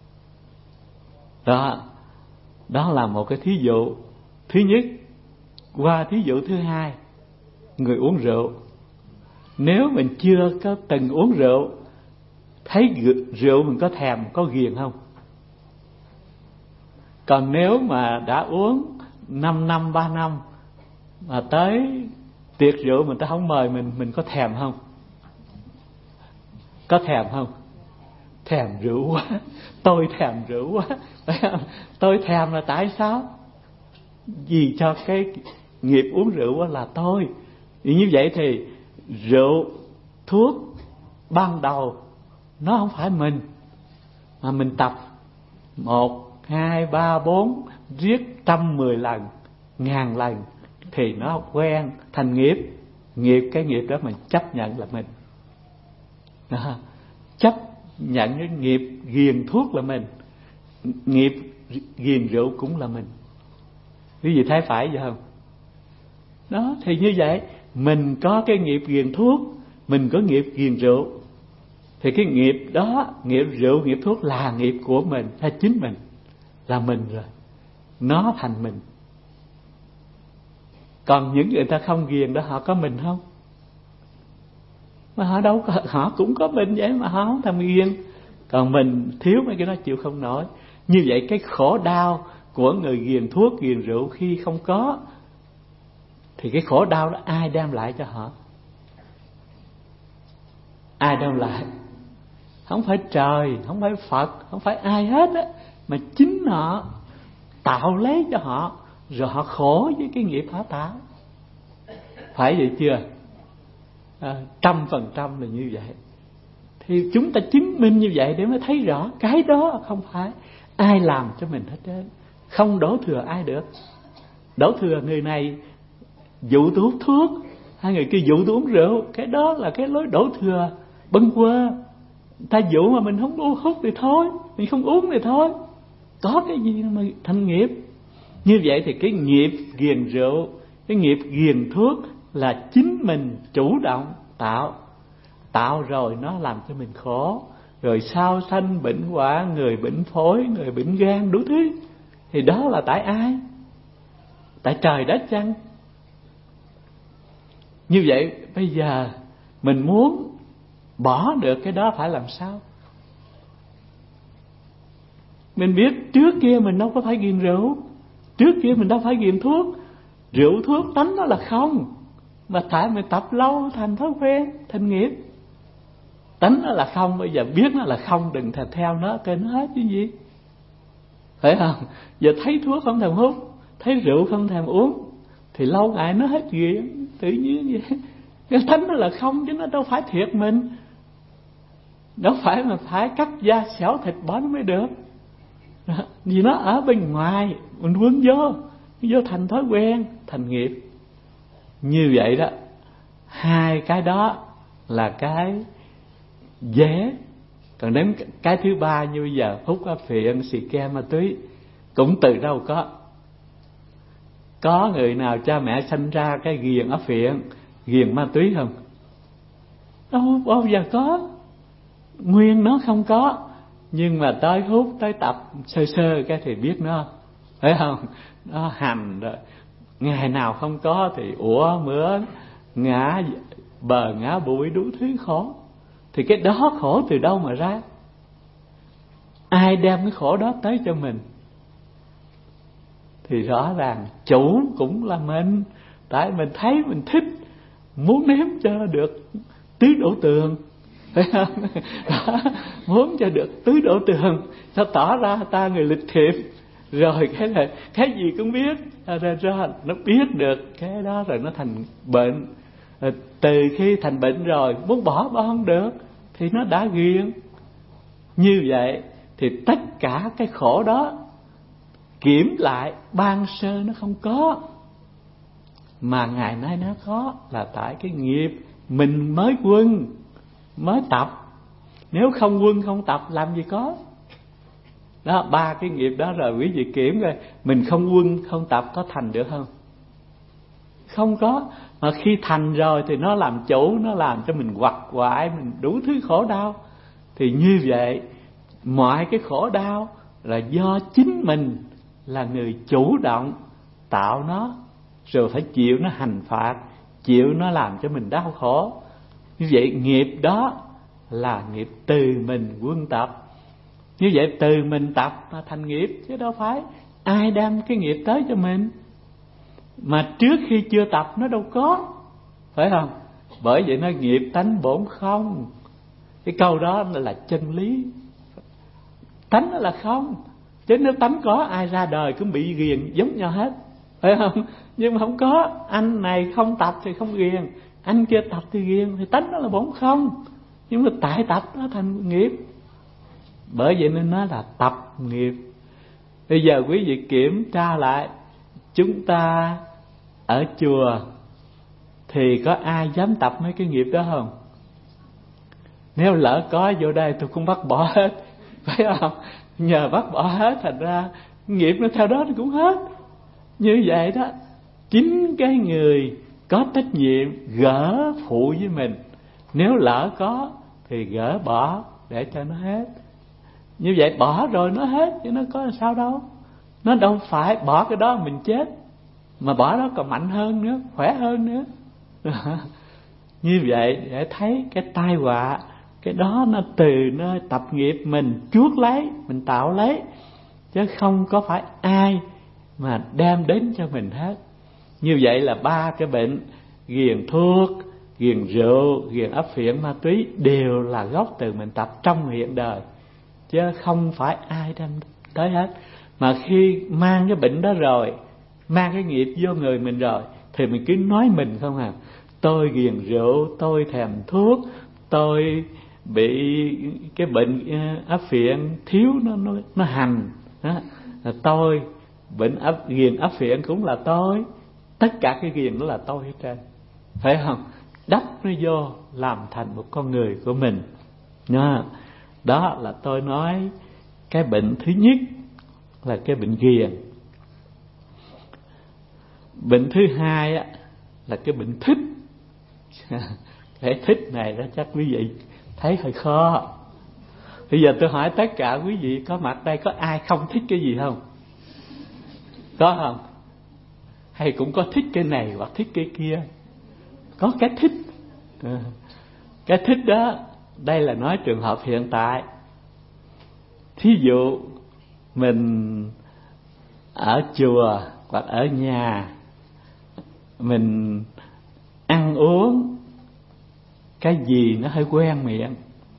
Đó, đó là một cái thí dụ thứ nhất. Qua thí dụ thứ hai, người uống rượu. Nếu mình chưa có từng uống rượu, thấy rượu mình có thèm, có ghiền không? Còn nếu mà đã uống năm năm, ba năm mà tới tiệc rượu mình ta không mời mình, mình có thèm không? Có thèm không? Thèm rượu quá, tôi thèm rượu quá. Tôi thèm là tại sao? Vì cho cái nghiệp uống rượu là tôi. Vì như vậy thì rượu, thuốc ban đầu nó không phải mình, mà mình tập một, hai, ba, bốn, riết trăm, mười lần, ngàn lần thì nó quen thành nghiệp. Nghiệp, cái nghiệp đó mình chấp nhận là mình. Đó. Chấp nhận cái nghiệp ghiền thuốc là mình, nghiệp ghiền rượu cũng là mình. Quý vị thấy phải vậy không? Đó, thì như vậy mình có cái nghiệp ghiền thuốc, mình có nghiệp ghiền rượu, thì cái nghiệp đó, nghiệp rượu, nghiệp thuốc là nghiệp của mình, là chính mình, là mình rồi, nó thành mình. Còn những người ta không ghiền đó, họ có mình không? Mà họ đâu có, họ cũng có mình vậy mà họ không thèm ghiền. Còn mình thiếu mấy cái đó chịu không nổi. Như vậy cái khổ đau của người ghiền thuốc, ghiền rượu khi không có, thì cái khổ đau đó ai đem lại cho họ? Ai đem lại? Không phải trời, không phải Phật, không phải ai hết á, mà chính họ tạo lấy cho họ, rồi họ khổ với cái nghiệp họ tạo. Phải vậy chưa? À, trăm phần trăm là như vậy. Thì chúng ta chứng minh như vậy để mới thấy rõ cái đó không phải ai làm cho mình hết trơn, không đổ thừa ai được. Đổ thừa người này dụ tôi hút thuốc, hai người kia dụ tôi uống rượu, cái đó là cái lối đổ thừa bâng quơ. Ta dụ mà mình không uống hút thì thôi, mình không uống thì thôi, có cái gì mà thành nghiệp. Như vậy thì cái nghiệp ghiền rượu, cái nghiệp ghiền thuốc là chính mình chủ động tạo. Tạo rồi nó làm cho mình khổ, rồi sau sanh bệnh hoạn, người bệnh phổi, người bệnh gan, đủ thứ. Thì đó là tại ai? Tại trời đất chăng? Như vậy bây giờ mình muốn bỏ được cái đó phải làm sao? Mình biết trước kia mình đâu có phải ghiền rượu, trước kia mình đâu phải ghiền thuốc. Rượu thuốc tánh nó là không, mà tại mình tập lâu thành thói quen, thành nghiệp. Tánh nó là không, bây giờ biết nó là không, đừng thèm theo nó, kệ nó hết chứ gì. Phải không? Giờ thấy thuốc không thèm hút, thấy rượu không thèm uống, thì lâu ngày nó hết nghiện, tự nhiên vậy. Cái tánh nó là không, chứ nó đâu phải thiệt mình. Đâu phải mà phải cắt da xẻo thịt bỏ nó mới được. Vì nó ở bên ngoài, mình vướng vô, vô thành thói quen, thành nghiệp. Như vậy đó, hai cái đó là cái dễ. Còn đến cái thứ ba như bây giờ hút á phiện, xì ke, ma túy, cũng từ đâu có. Có người nào cha mẹ sanh ra cái ghiền á phiện, ghiền ma túy không? Đâu bao giờ có. Nguyên nó không có, nhưng mà tới hút, tới tập sơ sơ cái thì biết nó, phải không? Nó hành rồi, ngày nào không có thì ủa mửa, ngã bờ ngã bụi, đủ thứ khổ. Thì cái đó khổ từ đâu mà ra? Ai đem cái khổ đó tới cho mình? Thì rõ ràng chủ cũng là mình. Tại mình thấy mình thích, muốn nếm cho được tứ đổ tường, phải không? Đó, muốn cho được tứ đổ tường, cho tỏ ra ta người lịch thiệp. Rồi cái này cái gì cũng biết, rồi, rồi nó biết được cái đó rồi nó thành bệnh. Từ khi thành bệnh rồi muốn bỏ bỏ không được thì nó đã ghiền. Như vậy thì tất cả cái khổ đó kiểm lại ban sơ nó không có, mà ngày nay nó có, là tại cái nghiệp mình mới quân, mới tập. Nếu không quân không tập làm gì có. Đó, ba cái nghiệp đó rồi quý vị kiểm rồi, mình không quân không tập có thành được không? Không có. Mà khi thành rồi thì nó làm chủ, nó làm cho mình quằn quại, mình đủ thứ khổ đau. Thì như vậy mọi cái khổ đau là do chính mình là người chủ động tạo nó, rồi phải chịu nó hành phạt, chịu nó làm cho mình đau khổ. Như vậy nghiệp đó là nghiệp từ mình quân tập. Như vậy từ mình tập mà thành nghiệp, chứ đâu phải ai đem cái nghiệp tới cho mình. Mà trước khi chưa tập nó đâu có, phải không? Bởi vậy nó nghiệp tánh bổn không. Cái câu đó là chân lý. Tánh nó là không. Chứ nếu tánh có, ai ra đời cũng bị ghiền giống nhau hết, phải không? Nhưng mà không có. Anh này không tập thì không ghiền, anh kia tập thì ghiền. Thì tánh nó là bổn không. Nhưng mà tại tập nó thành nghiệp. Bởi vậy nên nó là tập nghiệp. Bây giờ quý vị kiểm tra lại, chúng ta ở chùa thì có ai dám tập mấy cái nghiệp đó không? Nếu lỡ có vô đây tôi cũng bắt bỏ hết, phải không? Nhờ bắt bỏ hết thành ra nghiệp nó theo đó nó cũng hết. Như vậy đó, chính cái người có trách nhiệm gỡ phụ với mình. Nếu lỡ có thì gỡ bỏ để cho nó hết. Như vậy bỏ rồi nó hết, chứ nó có sao đâu. Nó đâu phải bỏ cái đó mình chết, mà bỏ đó còn mạnh hơn nữa, khỏe hơn nữa. Như vậy để thấy cái tai họa, cái đó nó từ nơi tập nghiệp mình chuốc lấy, mình tạo lấy, chứ không có phải ai mà đem đến cho mình hết. Như vậy là ba cái bệnh ghiền thuốc, ghiền rượu, ghiền ấp phiện, ma túy đều là gốc từ mình tập trong hiện đời, chứ không phải ai đem tới hết. Mà khi mang cái bệnh đó rồi, mang cái nghiệp vô người mình rồi, thì mình cứ nói mình không à. Tôi ghiền rượu, tôi thèm thuốc, tôi bị cái bệnh áp phiện thiếu nó nó, nó hành đó. Tôi bệnh áp ghiền áp phiện cũng là tôi. Tất cả cái ghiền đó là tôi hết trơn, phải không? Đắp nó vô làm thành một con người của mình. Đó, đó là tôi nói cái bệnh thứ nhất là cái bệnh ghiền. Bệnh thứ hai á, là cái bệnh thích. Cái thích này đó chắc quý vị thấy hơi khó. Bây giờ tôi hỏi tất cả quý vị có mặt đây, có ai không thích cái gì không? Có không? Hay cũng có thích cái này hoặc thích cái kia? Có cái thích. Cái thích đó, đây là nói trường hợp hiện tại. Thí dụ mình ở chùa hoặc ở nhà, mình ăn uống cái gì nó hơi quen miệng,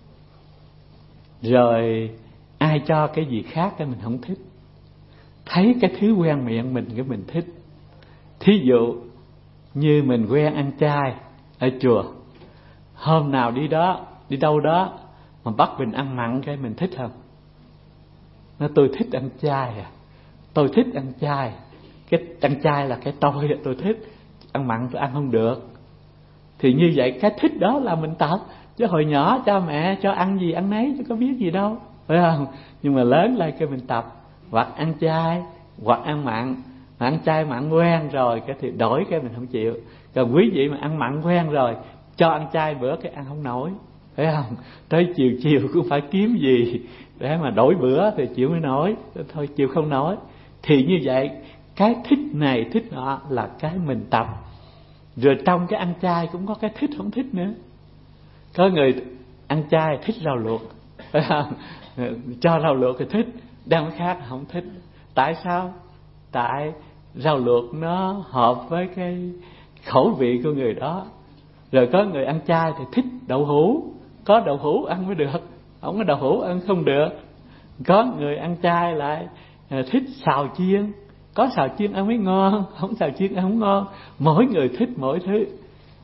rồi ai cho cái gì khác cái mình không thích. Thấy cái thứ quen miệng mình cái mình thích. Thí dụ như mình quen ăn chay ở chùa, hôm nào đi đó, đi đâu đó mà bắt mình ăn mặn cái mình thích không? Nó tôi thích ăn chay à, tôi thích ăn chay. Cái ăn chay là cái tôi, tôi thích. Ăn mặn tôi ăn không được. Thì như vậy cái thích đó là mình tập. Chứ hồi nhỏ cha mẹ cho ăn gì ăn nấy, chứ có biết gì đâu, phải không? Nhưng mà lớn lên cái mình tập, hoặc ăn chay hoặc ăn mặn. Mà ăn chay mặn quen rồi cái thì đổi cái mình không chịu. Còn quý vị mà ăn mặn quen rồi, cho ăn chay bữa cái ăn không nổi, phải không? Tới chiều chiều cũng phải kiếm gì để mà đổi bữa thì chịu mới nổi. Thôi chịu không nổi. Thì như vậy cái thích này thích nọ là cái mình tập. Rồi trong cái ăn chay cũng có cái thích không thích nữa. Có người ăn chay thích rau luộc, phải không? Cho rau luộc thì thích, đem cái khác không thích. Tại sao? Tại rau luộc nó hợp với cái khẩu vị của người đó. Rồi có người ăn chay thì thích đậu hũ, có đậu hũ ăn mới được, không có đậu hũ ăn không được. Có người ăn chay lại thích xào chiên, có xào chiên ăn mới ngon, không xào chiên ăn không ngon. Mỗi người thích mỗi thứ.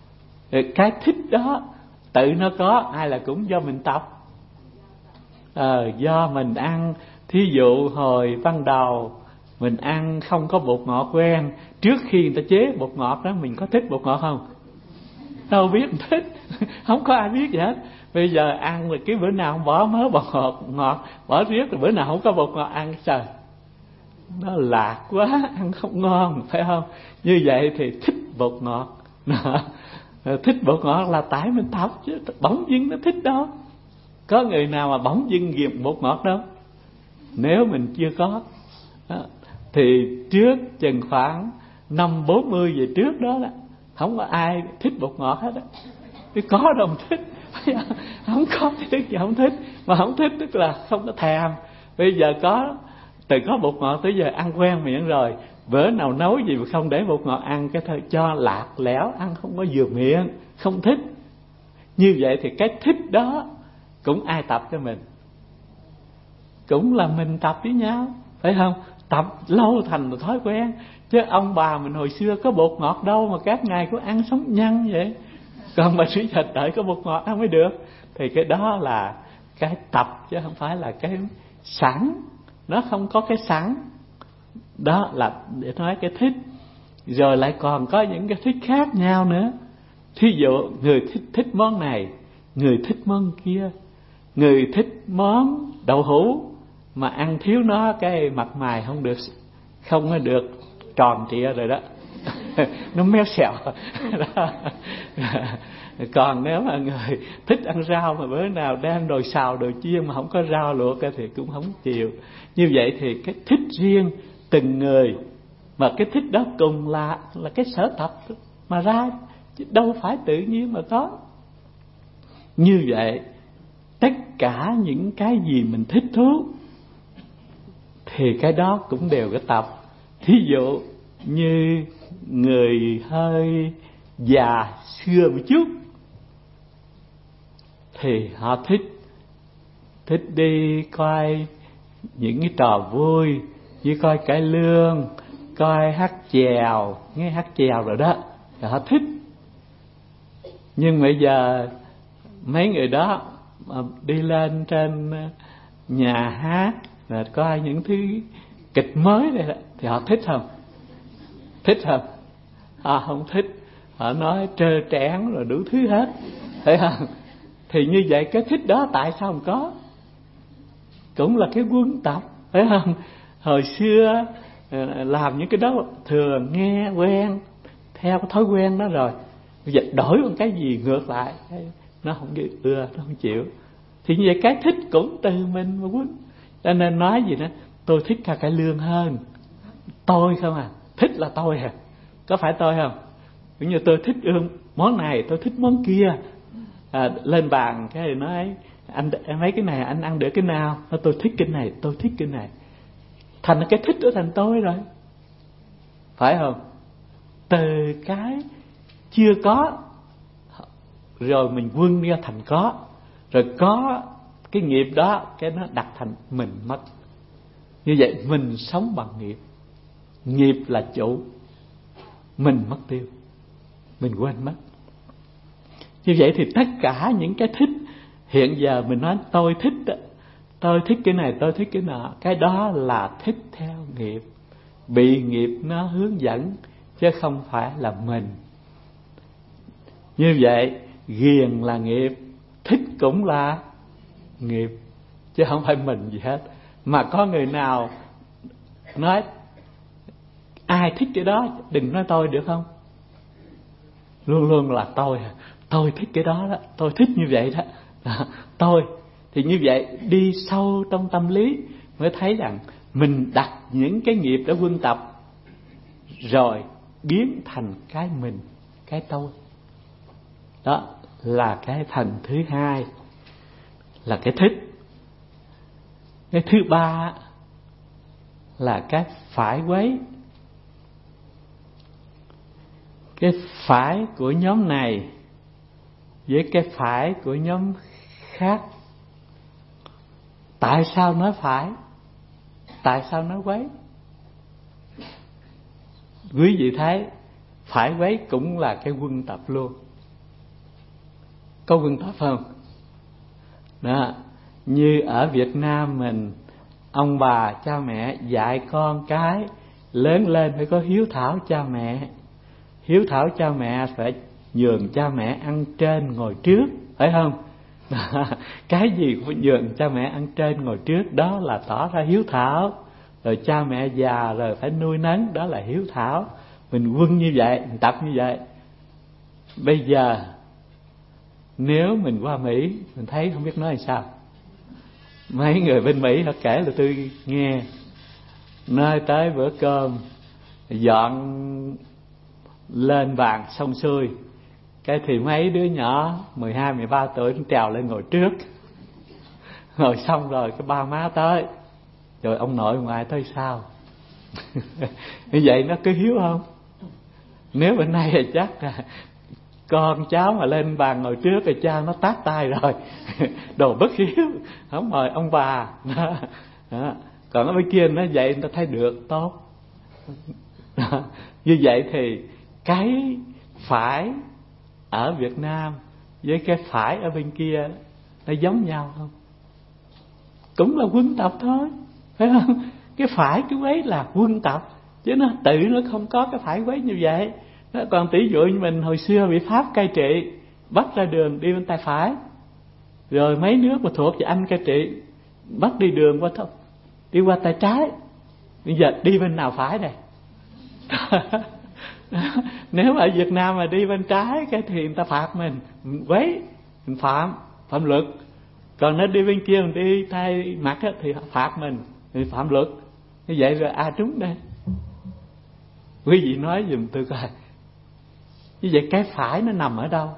Cái thích đó tự nó có hay là cũng do mình tập? Ờ, do mình ăn. Thí dụ hồi ban đầu mình ăn không có bột ngọt quen, trước khi người ta chế bột ngọt đó mình có thích bột ngọt không? Đâu biết mình thích. Không có ai biết gì hết. Bây giờ ăn rồi cái bữa nào không bỏ mớ bột ngọt, ngọt bỏ riết, rồi bữa nào không có bột ngọt ăn, trời, nó lạc quá, ăn không ngon, phải không? Như vậy thì thích bột ngọt. Thích bột ngọt là tại mình tập chứ, bỗng dưng nó thích đó. Có người nào mà bỗng dưng ghiền bột ngọt đâu. Nếu mình chưa có đó, thì trước chừng khoảng năm bốn mươi về trước đó, đó không có ai thích bột ngọt hết á. Chứ có đâu mà thích. Không có thích gì không thích. Mà không thích tức là không có thèm. Bây giờ có, từ có bột ngọt tới giờ ăn quen miệng rồi, bữa nào nấu gì mà không để bột ngọt ăn, cái thôi cho lạc lẽo, ăn không có vừa miệng, không thích. Như vậy thì cái thích đó cũng ai tập cho mình? Cũng là mình tập với nhau, phải không? Tập lâu thành một thói quen. Chứ ông bà mình hồi xưa có bột ngọt đâu mà các ngày có ăn sống nhăn vậy. Còn mà bây giờ đợi có bột ngọt ăn mới được. Thì cái đó là cái tập chứ không phải là cái sẵn. Nó không có cái sẵn. Đó là để nói cái thích. Rồi lại còn có những cái thích khác nhau nữa. Thí dụ người thích, thích món này, người thích món kia. Người thích món đậu hũ mà ăn thiếu nó cái mặt mày không được, không có được tròn trịa rồi đó. Nó méo xẹo. Còn nếu mà người thích ăn rau mà bữa nào đem đồ xào đồ chiên mà không có rau luộc thì cũng không chịu. Như vậy thì cái thích riêng từng người, mà cái thích đó cùng là là cái sở tập mà ra, chứ đâu phải tự nhiên mà có. Như vậy tất cả những cái gì mình thích thú thì cái đó cũng đều có tập. Thí dụ như người hơi già xưa một chút thì họ thích thích đi coi những cái trò vui, như coi cải lương, coi hát chèo, nghe hát chèo rồi đó, thì họ thích. Nhưng bây giờ mấy người đó mà đi lên trên nhà hát là coi những thứ kịch mới đây đó, thì họ thích không? Thích không? Họ không thích. Họ nói trơ trẽn rồi đủ thứ hết, thấy không? Thì như vậy cái thích đó tại sao không có? Cũng là cái quân tập, phải không? Hồi xưa làm những cái đó thường nghe quen, theo cái thói quen đó rồi, bây giờ đổi một cái gì ngược lại nó không ưa, nó không chịu. Thì như vậy cái thích cũng từ mình mà quýnh. Cho nên nói gì đó, tôi thích ca cải lương hơn. Tôi không à, thích là tôi à, có phải tôi không? Ví như tôi thích ương món này, tôi thích món kia, à, lên bàn cái nói anh mấy cái này anh ăn được cái nào? Tôi thích cái này, tôi thích cái này. Thành cái thích đó thành tôi rồi, phải không? Từ cái chưa có rồi mình vươn ra thành có, rồi có cái nghiệp đó cái nó đặt thành mình mất. Như vậy mình sống bằng nghiệp, nghiệp là chủ, mình mất tiêu, mình quên mất. Như vậy thì tất cả những cái thích hiện giờ mình nói tôi thích đó, tôi thích cái này, tôi thích cái nọ, cái đó là thích theo nghiệp, bị nghiệp nó hướng dẫn chứ không phải là mình. Như vậy ghiền là nghiệp, thích cũng là nghiệp, chứ không phải mình gì hết. Mà có người nào nói ai thích cái đó đừng nói tôi được không? Luôn luôn là tôi, tôi thích cái đó đó, tôi thích như vậy đó, đó tôi. Thì như vậy đi sâu trong tâm lý mới thấy rằng mình đặt những cái nghiệp đã quân tập rồi biến thành cái mình, cái tôi. Đó là cái thành thứ hai, là cái thích. Cái thứ ba là cái phải quấy. Cái phải của nhóm này với cái phải của nhóm khác. Tại sao nói phải? Tại sao nói quấy? Quý vị thấy phải quấy cũng là cái quân tập luôn. có quân tập không? Đó, như ở Việt Nam mình, ông bà cha mẹ dạy con cái lớn lên phải có hiếu thảo cha mẹ. Hiếu thảo cha mẹ phải nhường cha mẹ ăn trên ngồi trước, phải không? Cái gì cũng nhường cha mẹ ăn trên ngồi trước, đó là tỏ ra hiếu thảo. Rồi cha mẹ già rồi phải nuôi nấng, đó là hiếu thảo. Mình quân như vậy, mình tập như vậy. Bây giờ nếu mình qua Mỹ, mình thấy không biết nói làm sao. Mấy người bên Mỹ họ kể là tôi nghe, nơi tới bữa cơm dọn lên bàn xong xuôi, cái thì mấy đứa nhỏ mười hai, mười ba tuổi nó trèo lên ngồi trước. Ngồi xong rồi cái ba má tới, rồi ông nội ngoại tới sao? Như vậy nó có hiếu không? Nếu bên này thì chắc là con cháu mà lên bàn ngồi trước thì cha nó tát tay rồi. Đồ bất hiếu, không mời ông bà. Đó. Đó. Còn ở bên kia nó vậy người ta thấy được, tốt. Đó. Như vậy thì cái phải ở Việt Nam với cái phải ở bên kia nó giống nhau không? Cũng là quân tập thôi, phải không? Cái phải cái quấy là quân tập, chứ nó tự nó không có cái phải quấy như vậy. Đó, còn tỷ dụ như mình hồi xưa bị Pháp cai trị, bắt ra đường đi bên tay phải, rồi mấy nước mà thuộc về Anh cai trị bắt đi đường qua thôi, đi qua tay trái. Bây giờ đi bên nào phải đây? Nếu mà ở Việt Nam mà đi bên trái cái thì người ta phạt mình, mình quấy, mình phạm phạm luật. Còn nếu đi bên kia mình đi thay mặt thì họ phạt mình, mình phạm luật. Như vậy rồi ai trúng đây? Quý vị nói giùm tôi coi, như vậy cái phải nó nằm ở đâu?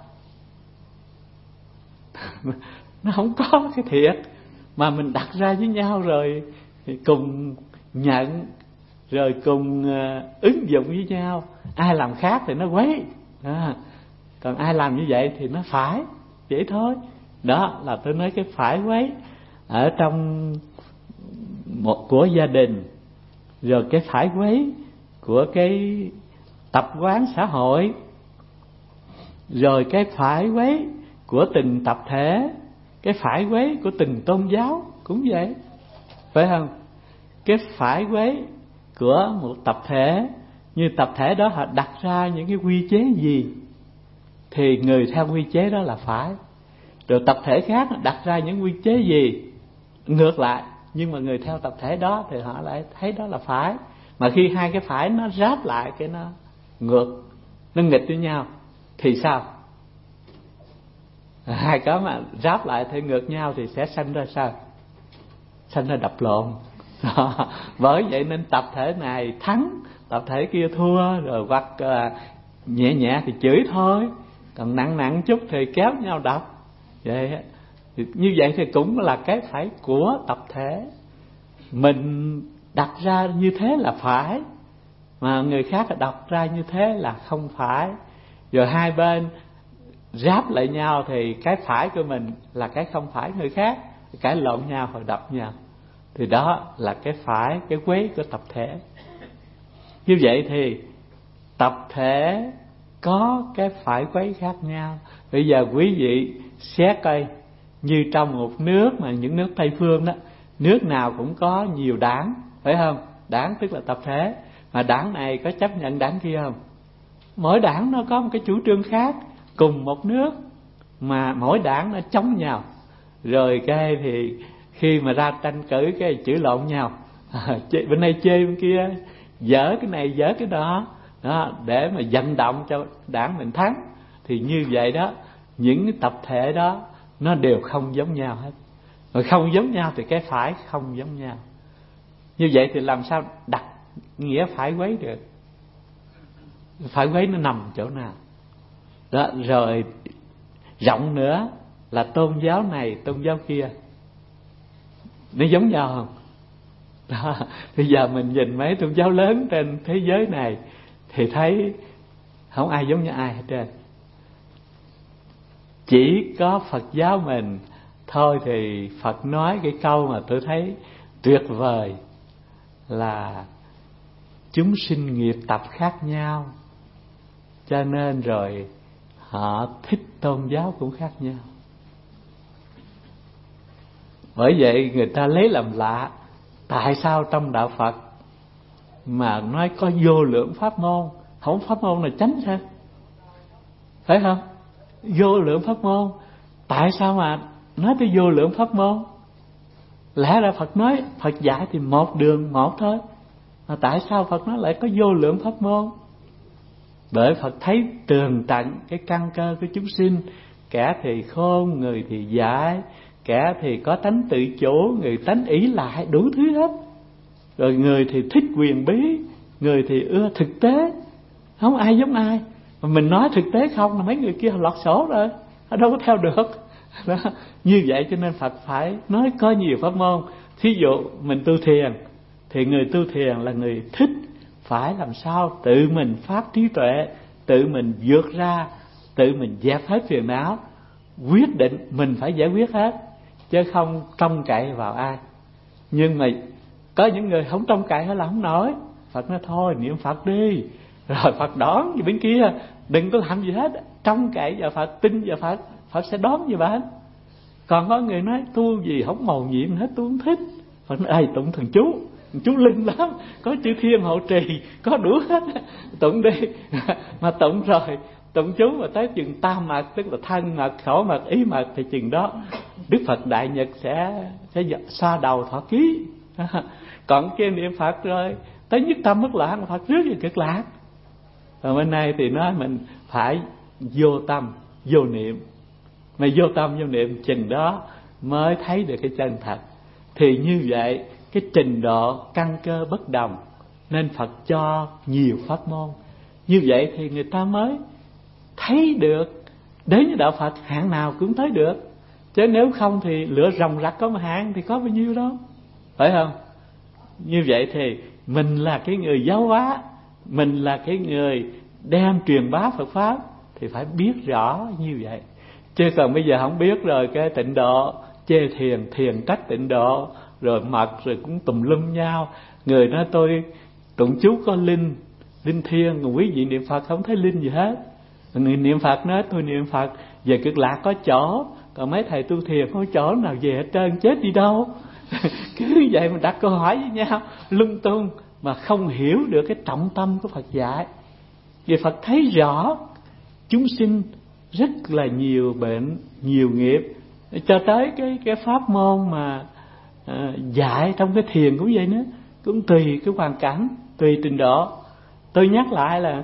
Nó không có cái thiệt mà mình đặt ra với nhau rồi thì cùng nhận, rồi cùng uh, ứng dụng với nhau. Ai làm khác thì nó quấy, à, còn ai làm như vậy thì nó phải, vậy thôi. Đó là tôi nói cái phải quấy ở trong một của gia đình, rồi cái phải quấy của cái tập quán xã hội, rồi cái phải quấy của từng tập thể, cái phải quấy của từng tôn giáo cũng vậy, phải không? Cái phải quấy của một tập thể, như tập thể đó họ đặt ra những cái quy chế gì thì người theo quy chế đó là phải. Rồi tập thể khác đặt ra những quy chế gì ngược lại, nhưng mà người theo tập thể đó thì họ lại thấy đó là phải. Mà khi hai cái phải nó ráp lại, cái nó ngược, nó nghịch với nhau thì sao? Hai cái mà ráp lại thì ngược nhau thì sẽ sanh ra sao? Sanh ra đập lộn. Bởi vậy nên tập thể này thắng, tập thể kia thua, rồi hoặc uh, nhẹ nhẹ thì chửi thôi, còn nặng nặng chút thì kéo nhau đập. Vậy như vậy thì cũng là cái phải của tập thể. Mình đặt ra như thế là phải, mà người khác đặt ra như thế là không phải. Rồi hai bên ráp lại nhau thì cái phải của mình là cái không phải người khác, cãi lộn nhau rồi đập nhau. Thì đó là cái phải, cái quấy của tập thể. Như vậy thì tập thể có cái phải quấy khác nhau. Bây giờ quý vị xét coi, như trong một nước mà những nước Tây phương đó, nước nào cũng có nhiều đảng, phải không? Đảng tức là tập thể. Mà đảng này có chấp nhận đảng kia không? Mỗi đảng nó có một cái chủ trương khác, cùng một nước mà mỗi đảng nó chống nhau. Rồi cái thì khi mà ra tranh cử cái chửi lộn nhau, à, bên này chê bên kia, dở cái này dở cái đó, đó để mà vận động cho đảng mình thắng. Thì như vậy đó, những cái tập thể đó nó đều không giống nhau hết. Rồi không giống nhau thì cái phải không giống nhau. Như vậy thì làm sao đặt nghĩa phải quấy được? Phải quấy nó nằm chỗ nào? Đó, rồi rộng nữa là tôn giáo này, tôn giáo kia, nó giống nhau không? Đó, bây giờ mình nhìn mấy tôn giáo lớn trên thế giới này thì thấy không ai giống như ai hết trơn. Chỉ có Phật giáo mình thôi thì Phật nói cái câu mà tôi thấy tuyệt vời là chúng sinh nghiệp tập khác nhau, cho nên rồi họ thích tôn giáo cũng khác nhau. Bởi vậy người ta lấy làm lạ, tại sao trong đạo Phật mà nói có vô lượng pháp môn, không pháp môn là chánh sao? Phải không? Vô lượng pháp môn, tại sao mà nói tới vô lượng pháp môn? Lẽ ra Phật nói, Phật dạy thì một đường một thôi, mà tại sao Phật nói lại có vô lượng pháp môn? Bởi Phật thấy tường tận cái căn cơ của chúng sinh, kẻ thì khôn, người thì dại, kẻ thì có tánh tự chủ, người tánh ỷ lại, đủ thứ hết. Rồi người thì thích quyền bí, người thì ưa thực tế, không ai giống ai. Mà mình nói thực tế không là mấy người kia lọt sổ rồi, họ đâu có theo được đó. Như vậy cho nên Phật phải nói có nhiều pháp môn. Thí dụ mình tu thiền, thì người tu thiền là người thích phải làm sao tự mình phát trí tuệ, tự mình vượt ra, tự mình dẹp hết phiền não, quyết định mình phải giải quyết hết, chứ không trông cậy vào ai. Nhưng mà có những người không trông cậy, họ làm không nổi. Phật nói thôi niệm Phật đi, rồi Phật đón gì bên kia, đừng có làm gì hết, trông cậy vào Phật, tin vào Phật, Phật sẽ đón gì bạn. Còn có người nói tu gì không mầu nhiệm hết, tôi không thích. Phật nói ê tụng thần chú, thần chú linh lắm, có chư thiên hộ trì, có đủ hết, tụng đi. Mà tụng rồi, tụng chú mà tới chừng tam mật, tức là thân mật, khẩu mật, ý mật, thì chừng đó Đức Phật Đại Nhật sẽ sẽ xoa đầu thọ ký. Còn kia niệm Phật rồi tới nhất tâm bất lạc, Phật rước về cực lạc. Còn bên này thì nói mình phải vô tâm vô niệm, mà vô tâm vô niệm chừng đó mới thấy được cái chân thật. Thì như vậy cái trình độ căn cơ bất đồng, nên Phật cho nhiều pháp môn. Như vậy thì người ta mới thấy được đến với đạo Phật hạng nào cũng tới được. Chứ nếu không thì lửa rồng rặc có một hạng thì có bao nhiêu đâu, phải không? Như vậy thì mình là cái người giáo hóa, mình là cái người đem truyền bá Phật Pháp, thì phải biết rõ như vậy. Chứ còn bây giờ không biết rồi cái tịnh độ chê thiền, thiền trách tịnh độ, rồi mật rồi cũng tùm lum nhau. Người nói tôi tụng chú có linh, linh thiêng, còn quý vị niệm Phật không thấy linh gì hết. Người niệm Phật nói tôi niệm Phật về cực lạc có chỗ, còn mấy thầy tu thiền không có chỗ nào về hết trơn, chết đi đâu. Cứ vậy mà đặt câu hỏi với nhau lung tung, mà không hiểu được cái trọng tâm của Phật dạy. Vì Phật thấy rõ chúng sinh rất là nhiều bệnh, nhiều nghiệp, cho tới cái cái pháp môn mà à, dạy trong cái thiền cũng vậy nữa, cũng tùy cái hoàn cảnh, tùy trình độ. Tôi nhắc lại là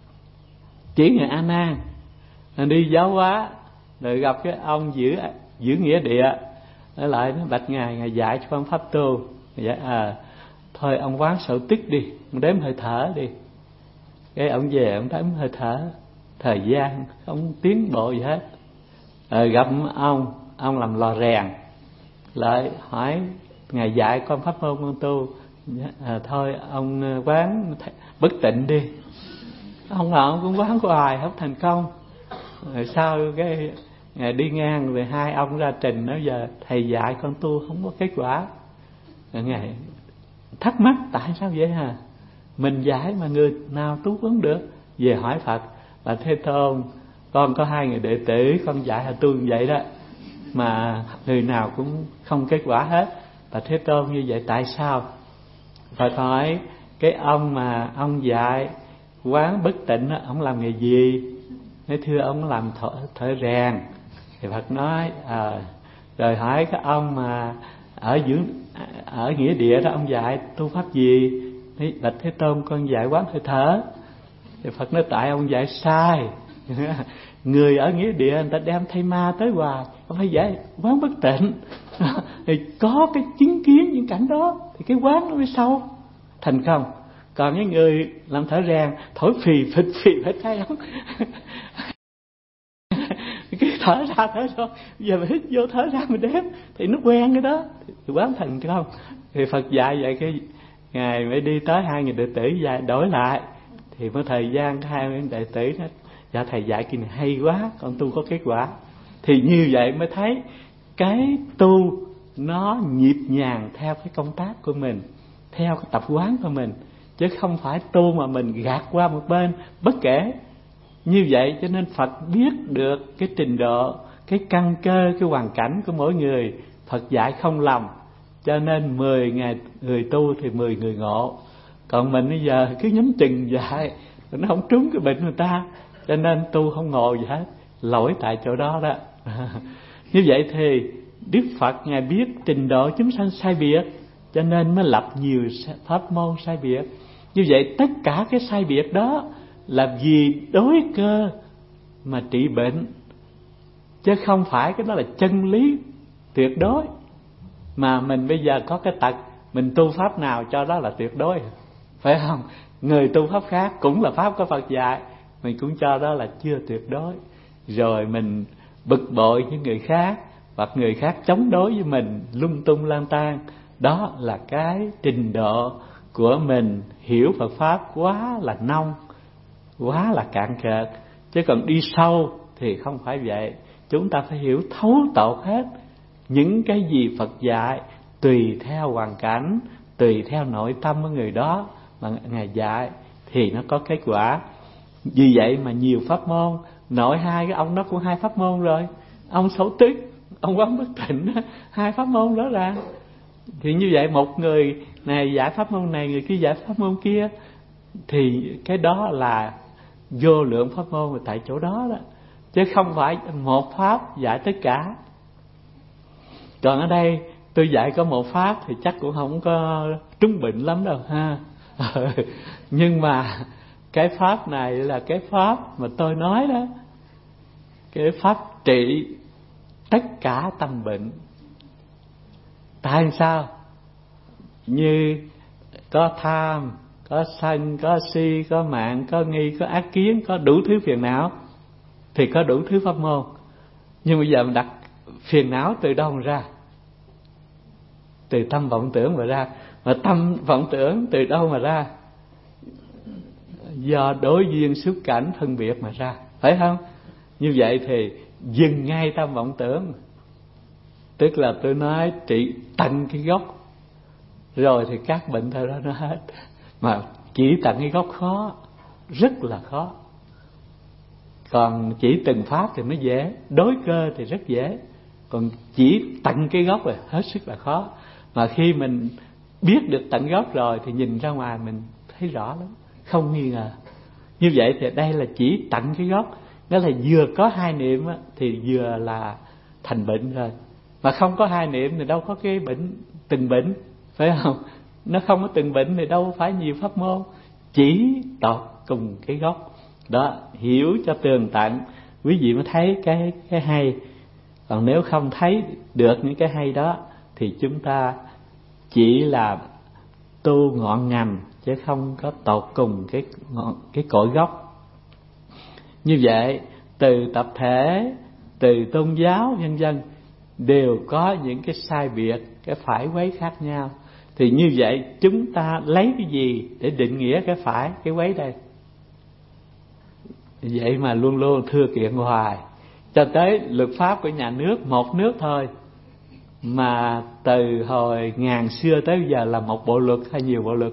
chỉ người A Nan đi giáo hóa, rồi gặp cái ông giữ giữ nghĩa địa, nó lại nó bạch ngài, ngài dạy cho con pháp tu. Dạ à, thôi ông quán sở tích đi, ông đếm hơi thở đi. Cái ông về ông đếm hơi thở, thời gian không tiến bộ gì hết. À, gặp ông ông làm lò rèn, lại hỏi ngài dạy con pháp môn con tu. À, thôi ông quán bất tịnh đi. Ông nào ông cũng quán hoài không thành công. Rồi sau cái ngài đi ngang, rồi hai ông ra trình nói giờ thầy dạy con tu không có kết quả. Rồi ngài thắc mắc tại sao vậy hả? Mình dạy mà người nào tu vẫn được. Về hỏi Phật là Thế Tôn, con có hai người đệ tử, con dạy là tu như vậy đó, mà người nào cũng không kết quả hết. Và Thế Tôn như vậy tại sao? Phật hỏi cái ông mà ông dạy quán bất tịnh đó, ông làm nghề gì? Nói thưa ông làm thợ, thợ rèn. Thì Phật nói à, rồi hỏi cái ông mà ở dưỡng ở nghĩa địa đó, ông dạy tu pháp gì? Nói bạch Thế Tôn con dạy quán hơi thở. Thì Phật nói tại ông dạy sai. Người ở nghĩa địa người ta đem thay ma tới hoài, ông phải dạy quán bất tịnh. Thì có cái chứng kiến những cảnh đó thì cái quán nó mới sâu thành công. Còn những người làm thở rèn thổi phì phịch phì phịch hay không? Cứ thở ra thở ra, giờ mà hít vô thở ra mình đếm thì nó quen cái đó thì quán thành không. Thì Phật dạy vậy cái ngài mới đi tới hai người đệ tử dạy đổi lại. Thì mới thời gian hai người đệ tử nói dạ thầy dạy kia này hay quá, con tu có kết quả. Thì như vậy mới thấy cái tu nó nhịp nhàng theo cái công tác của mình, theo cái tập quán của mình, chứ không phải tu mà mình gạt qua một bên bất kể. Như vậy cho nên Phật biết được cái trình độ, cái căn cơ, cái hoàn cảnh của mỗi người. Phật dạy không lầm, cho nên mười ngày người tu thì mười người ngộ. Còn mình bây giờ cứ nhắm chừng dạy, nó không trúng cái bệnh người ta, cho nên tu không ngộ gì hết. Lỗi tại chỗ đó đó. Như vậy thì Đức Phật Ngài biết trình độ chúng sanh sai biệt, cho nên mới lập nhiều pháp môn sai biệt. Như vậy tất cả cái sai biệt đó là vì đối cơ mà trị bệnh, chứ không phải cái đó là chân lý tuyệt đối. Mà mình bây giờ có cái tật, mình tu pháp nào cho đó là tuyệt đối, phải không? Người tu pháp khác cũng là pháp của Phật dạy, mình cũng cho đó là chưa tuyệt đối. Rồi mình bực bội với người khác, hoặc người khác chống đối với mình lung tung lang tan. Đó là cái trình độ của mình hiểu Phật Pháp quá là nông, quá là cạn kiệt. Chứ còn đi sâu thì không phải vậy. Chúng ta phải hiểu thấu tột hết những cái gì Phật dạy, tùy theo hoàn cảnh, tùy theo nội tâm của người đó mà Ngài dạy thì nó có kết quả. Vì vậy mà nhiều pháp môn, nội hai cái ông đó cũng hai pháp môn rồi. Ông Xấu Tức, ông Quán Bất Tịnh, hai pháp môn đó ra. Thì như vậy một người này giải pháp môn này, người kia giải pháp môn kia, thì cái đó là vô lượng pháp môn tại chỗ đó đó, chứ không phải một pháp dạy tất cả. Còn ở đây tôi dạy có một pháp thì chắc cũng không có trúng bệnh lắm đâu ha. Nhưng mà cái pháp này là cái pháp mà tôi nói đó, cái pháp trị tất cả tâm bệnh. Tại sao? Như có tham, có sân, có si, có mạng, có nghi, có ác kiến, có đủ thứ phiền não thì có đủ thứ pháp môn. Nhưng bây giờ mình đặt phiền não từ đâu mà ra? Từ tâm vọng tưởng mà ra. Mà tâm vọng tưởng từ đâu mà ra? Do đối duyên xúc cảnh phân biệt mà ra, phải không? Như vậy thì dừng ngay tâm vọng tưởng. Tức là tôi nói trị tận cái gốc, rồi thì các bệnh theo đó nó hết. Mà chỉ tận cái gốc khó, rất là khó. Còn chỉ từng pháp thì mới dễ, đối cơ thì rất dễ. Còn chỉ tận cái gốc là hết sức là khó. Mà khi mình biết được tận gốc rồi thì nhìn ra ngoài mình thấy rõ lắm, không nghi ngờ. Như vậy thì đây là chỉ tận cái gốc. Đó là vừa có hai niệm thì vừa là thành bệnh rồi. Mà không có hai niệm thì đâu có cái bệnh từng bệnh, phải không? Nó không có từng bệnh thì đâu phải nhiều pháp môn. Chỉ tọt cùng cái gốc đó, hiểu cho tường tận, quý vị mới thấy cái cái hay. Còn nếu không thấy được những cái hay đó thì chúng ta chỉ là tu ngọn ngành, chứ không có tột cùng cái ngọn, cái cội gốc. Như vậy từ tập thể, từ tôn giáo vân vân đều có những cái sai biệt, cái phải quấy khác nhau. Thì như vậy chúng ta lấy cái gì để định nghĩa cái phải, cái quấy đây? Vậy mà luôn luôn thưa kiện hoài, cho tới luật pháp của nhà nước một nước thôi, mà từ hồi ngàn xưa tới bây giờ là một bộ luật hay nhiều bộ luật.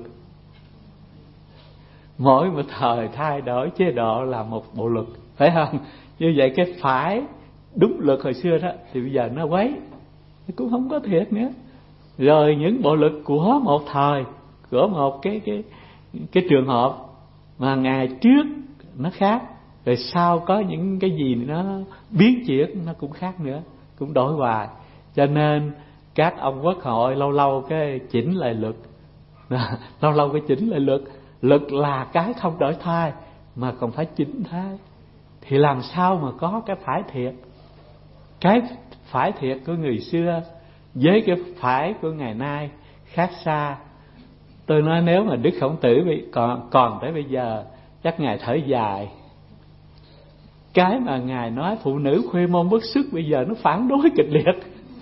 Mỗi một thời thay đổi chế độ là một bộ luật, phải không? Như vậy cái phải đúng luật hồi xưa đó thì bây giờ nó quấy, nó cũng không có thiệt nữa. Rồi những bộ luật của một thời, của một cái cái cái trường hợp mà ngày trước nó khác, rồi sau có những cái gì nó biến chuyển nó cũng khác nữa, cũng đổi hoài. Cho nên các ông quốc hội lâu lâu cái chỉnh lại luật, lâu lâu cái chỉnh lại luật. Luật là cái không đổi thay mà còn phải chỉnh thay, thì làm sao mà có cái phải thiệt? Cái phải thiệt của người xưa với cái phải của ngày nay khác xa. Tôi nói nếu mà Đức Khổng Tử còn còn tới bây giờ chắc ngài thở dài. Cái mà ngài nói phụ nữ khuê môn bất xuất bây giờ nó phản đối kịch liệt.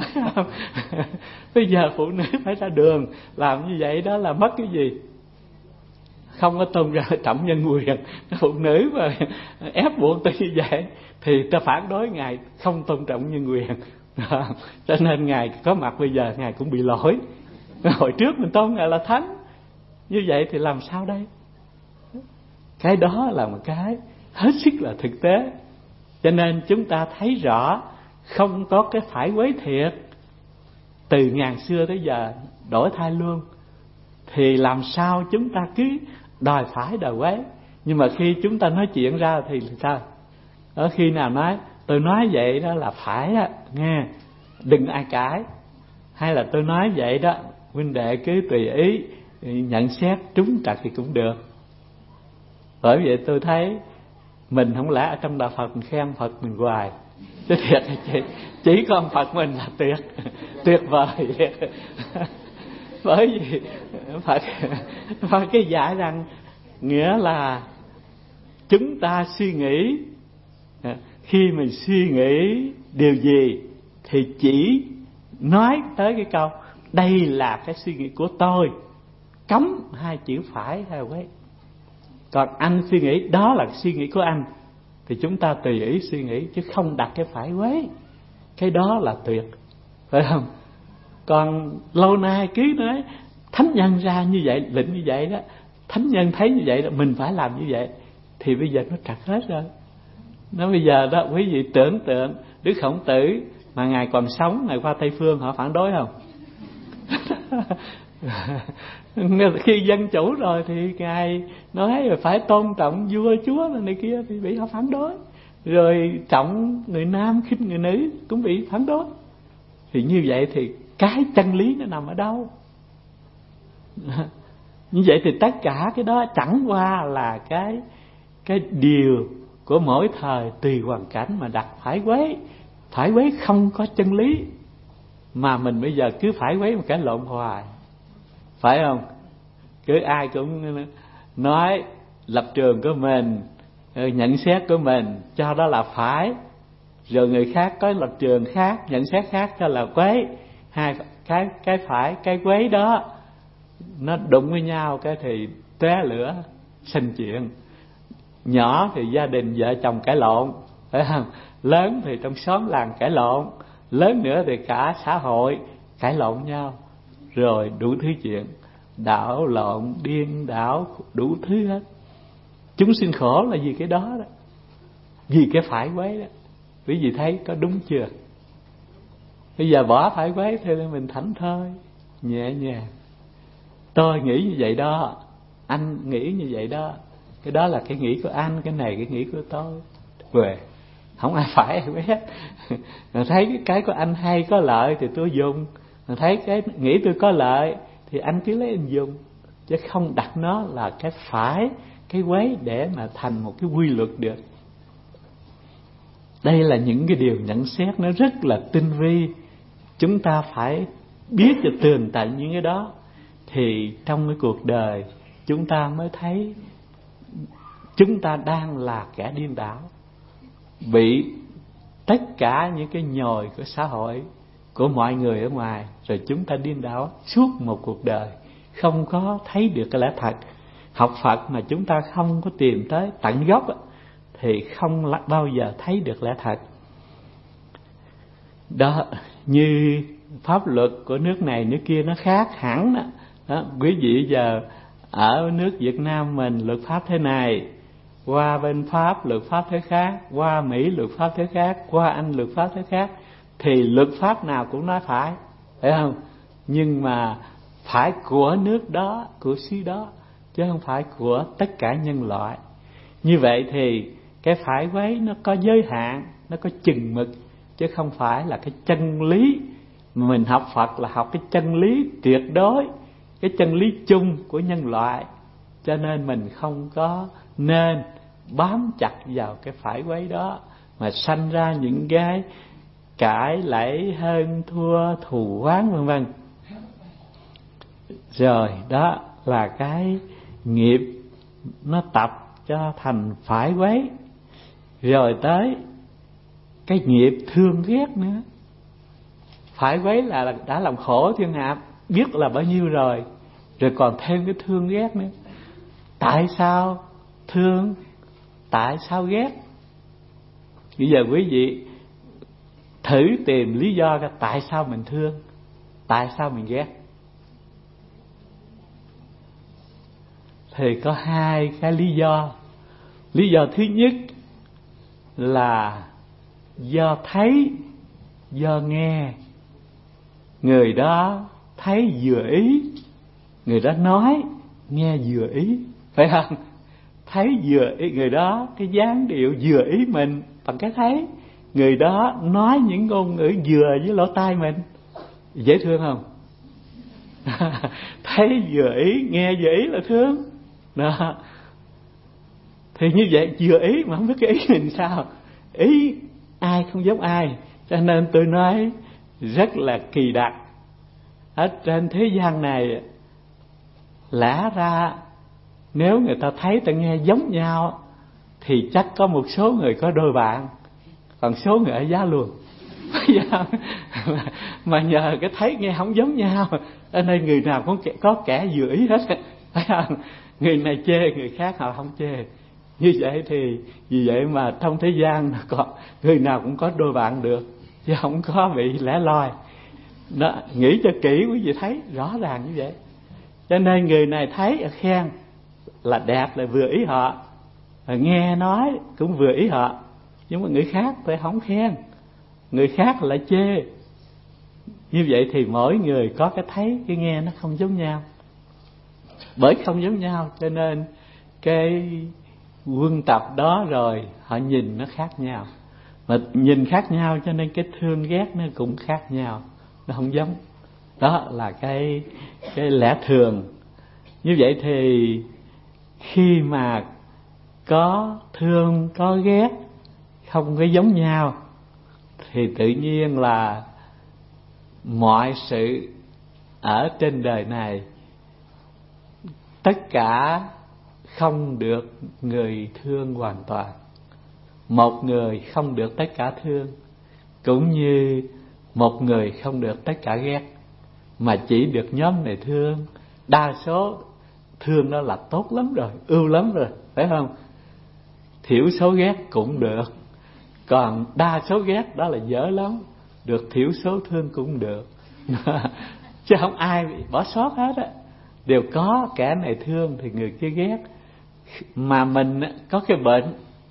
Bây giờ phụ nữ phải ra đường làm như vậy đó là mất cái gì? Không có tôn ra trọng nhân quyền. Phụ nữ mà ép buộc tôi như vậy thì ta phản đối ngài không tôn trọng nhân quyền. Cho nên ngài có mặt bây giờ ngài cũng bị lỗi. Hồi trước mình tôn ngài là thánh, như vậy thì làm sao đây? Cái đó là một cái hết sức là thực tế. Cho nên chúng ta thấy rõ không có cái phải quấy thiệt. Từ ngàn xưa tới giờ đổi thay luôn, thì làm sao chúng ta cứ đòi phải đòi quấy. Nhưng mà khi chúng ta nói chuyện ra thì sao? Ở khi nào nói tôi nói vậy đó là phải á, nghe, đừng ai cãi. Hay là tôi nói vậy đó, huynh đệ cứ tùy ý nhận xét, trúng trật thì cũng được. Bởi vậy tôi thấy mình không lẽ ở trong đạo Phật mình khen Phật mình hoài, chứ thiệt chỉ, chỉ có Phật mình là tuyệt tuyệt vời. Bởi vì Phật Phật cái dạy rằng nghĩa là chúng ta suy nghĩ, khi mình suy nghĩ điều gì thì chỉ nói tới cái câu đây là cái suy nghĩ của tôi, cấm hai chữ phải hay quấy. Còn anh suy nghĩ đó là suy nghĩ của anh thì chúng ta tùy ý suy nghĩ, chứ không đặt cái phải quấy. Cái đó là tuyệt, phải không? Còn lâu nay cứ nói thánh nhân ra như vậy, lệnh như vậy đó, thánh nhân thấy như vậy đó, mình phải làm như vậy, thì bây giờ nó trật hết rồi. Nó bây giờ đó quý vị tưởng tượng Đức Khổng Tử mà ngài còn sống, ngài qua Tây Phương họ phản đối không? Khi dân chủ rồi thì ngài nói là phải tôn trọng vua chúa này kia thì bị họ phản đối. Rồi trọng người nam khinh người nữ cũng bị phản đối. Thì như vậy thì cái chân lý nó nằm ở đâu? Như vậy thì tất cả cái đó chẳng qua là cái cái điều của mỗi thời tùy hoàn cảnh mà đặt phải quấy. Phải quấy không có chân lý, mà mình bây giờ cứ phải quấy một cái lộn hoài, phải không? Cứ ai cũng nói lập trường của mình, nhận xét của mình cho đó là phải, rồi người khác có lập trường khác, nhận xét khác cho là quấy. Hai cái cái phải cái quấy đó nó đụng với nhau cái thì tóe lửa sinh chuyện. Nhỏ thì gia đình vợ chồng cãi lộn, phải không? Lớn thì trong xóm làng cãi lộn, lớn nữa thì cả xã hội cãi lộn nhau, rồi đủ thứ chuyện, đảo lộn, điên đảo, đủ thứ hết. Chúng sinh khổ là vì cái đó đó, vì cái phải quấy đó. Quý vị thấy có đúng chưa? Bây giờ bỏ phải quấy thì mình thảnh thơi, nhẹ nhàng. Tôi nghĩ như vậy đó, anh nghĩ như vậy đó, cái đó là cái nghĩ của anh, cái này cái nghĩ của tôi. Về không ai phải ai biết. Mà thấy cái, cái của anh hay có lợi thì tôi dùng, mà thấy cái nghĩ tôi có lợi thì anh cứ lấy anh dùng, chứ không đặt nó là cái phải, cái quấy để mà thành một cái quy luật được. Đây là những cái điều nhận xét nó rất là tinh vi. Chúng ta phải biết cho tường tận những cái đó, thì trong cái cuộc đời chúng ta mới thấy chúng ta đang là kẻ điên đảo, bị tất cả những cái nhồi của xã hội, của mọi người ở ngoài, rồi chúng ta điên đảo suốt một cuộc đời, không có thấy được cái lẽ thật. Học Phật mà chúng ta không có tìm tới tận gốc thì không bao giờ thấy được lẽ thật. Đó, như pháp luật của nước này nước kia nó khác hẳn đó. Đó, quý vị giờ ở nước Việt Nam mình luật pháp thế này, qua bên Pháp luật pháp thế khác, qua Mỹ luật pháp thế khác, qua Anh luật pháp thế khác, thì luật pháp nào cũng nói phải, phải không? Nhưng mà phải của nước đó, của xứ đó, chứ không phải của tất cả nhân loại. Như vậy thì cái phải quấy nó có giới hạn, nó có chừng mực, chứ không phải là cái chân lý. Mình học Phật là học cái chân lý tuyệt đối, cái chân lý chung của nhân loại. Cho nên mình không có nên bám chặt vào cái phải quấy đó mà sanh ra những cái cãi lẫy, hơn thua, thù oán vân vân. Rồi đó là cái nghiệp nó tập cho thành phải quấy. Rồi tới cái nghiệp thương ghét nữa. Phải quấy là đã làm khổ thiên hạ biết là bao nhiêu rồi, rồi còn thêm cái thương ghét nữa. Tại sao thương? Tại sao ghét? Bây giờ quý vị thử tìm lý do ra tại sao mình thương, tại sao mình ghét. Thì có hai cái lý do. Lý do thứ nhất là do thấy, do nghe. Người đó thấy vừa ý, người đó nói nghe vừa ý, phải không? Thấy vừa ý, người đó cái dáng điệu vừa ý mình bằng cái thấy, người đó nói những ngôn ngữ vừa với lỗ tai mình. Dễ thương không? Thấy vừa ý, nghe vừa ý là thương đó. Thì như vậy vừa ý mà không biết cái ý mình sao. Ý ai không giống ai. Cho nên tôi nói rất là kỳ đặc. Ở trên thế gian này, lẽ ra nếu người ta thấy ta nghe giống nhau thì chắc có một số người có đôi bạn, còn số người ở giá luôn. Mà nhờ cái thấy nghe không giống nhau, ở đây người nào cũng có kẻ vừa ý hết. Người này chê, người khác họ không chê. Như vậy thì vì vậy mà trong thế gian còn người nào cũng có đôi bạn được, chứ không có bị lẻ loi. Đó, nghĩ cho kỹ quý vị thấy rõ ràng như vậy. Cho nên người này thấy khen là đẹp, là vừa ý họ, nghe nói cũng vừa ý họ. Nhưng mà người khác thì không khen, người khác lại chê. Như vậy thì mỗi người có cái thấy, cái nghe nó không giống nhau. Bởi không giống nhau cho nên cái quân tập đó rồi họ nhìn nó khác nhau. Mà nhìn khác nhau cho nên cái thương ghét nó cũng khác nhau, nó không giống. Đó là cái cái lẽ thường. Như vậy thì khi mà có thương, có ghét, không có giống nhau, thì tự nhiên là mọi sự ở trên đời này tất cả không được người thương hoàn toàn. Một người không được tất cả thương, cũng như một người không được tất cả ghét, mà chỉ được nhóm này thương. Đa số thương đó là tốt lắm rồi, ưu lắm rồi, phải không? Thiểu số ghét cũng được, còn đa số ghét đó là dở lắm. Được thiểu số thương cũng được. Chứ không ai bị bỏ sót hết á. Đều có kẻ này thương thì người kia ghét. Mà mình có cái bệnh,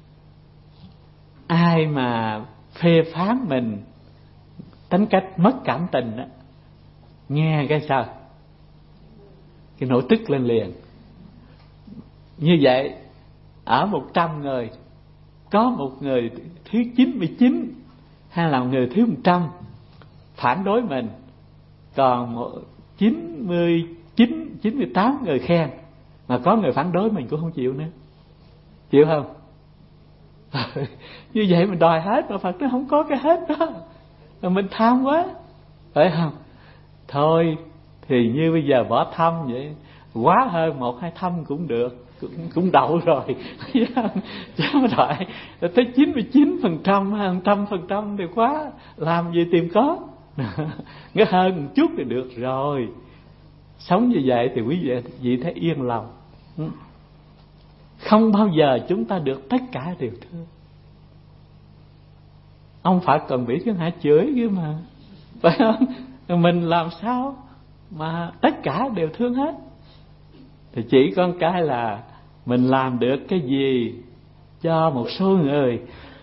ai mà phê phán mình tính cách mất cảm tình á, nghe cái sao cái nổi tức lên liền. Như vậy ở một trăm người có một người thứ chín mươi chín hay là người thứ một trăm phản đối mình, còn một chín mươi chín, chín mươi tám người khen, mà có người phản đối mình cũng không chịu nữa. Chịu không? Như vậy mình đòi hết mà Phật nó không có cái hết đó, mà mình tham quá, phải không? Thôi thì như bây giờ bỏ thăm vậy, quá hơn một hai thăm cũng được, cũng, cũng đậu rồi. Chứ mà đòi tới chín mươi chín phần trăm, một trăm phần trăm thì quá, làm gì tìm có. Nó hơn một chút thì được rồi. Sống như vậy thì quý vị, vị thấy yên lòng. Không bao giờ chúng ta được tất cả đều thương. Ông Phật còn bị thiên hạ chửi kia mà, phải không? Mình làm sao mà tất cả đều thương hết? Thì chỉ có cái là mình làm được cái gì cho một số người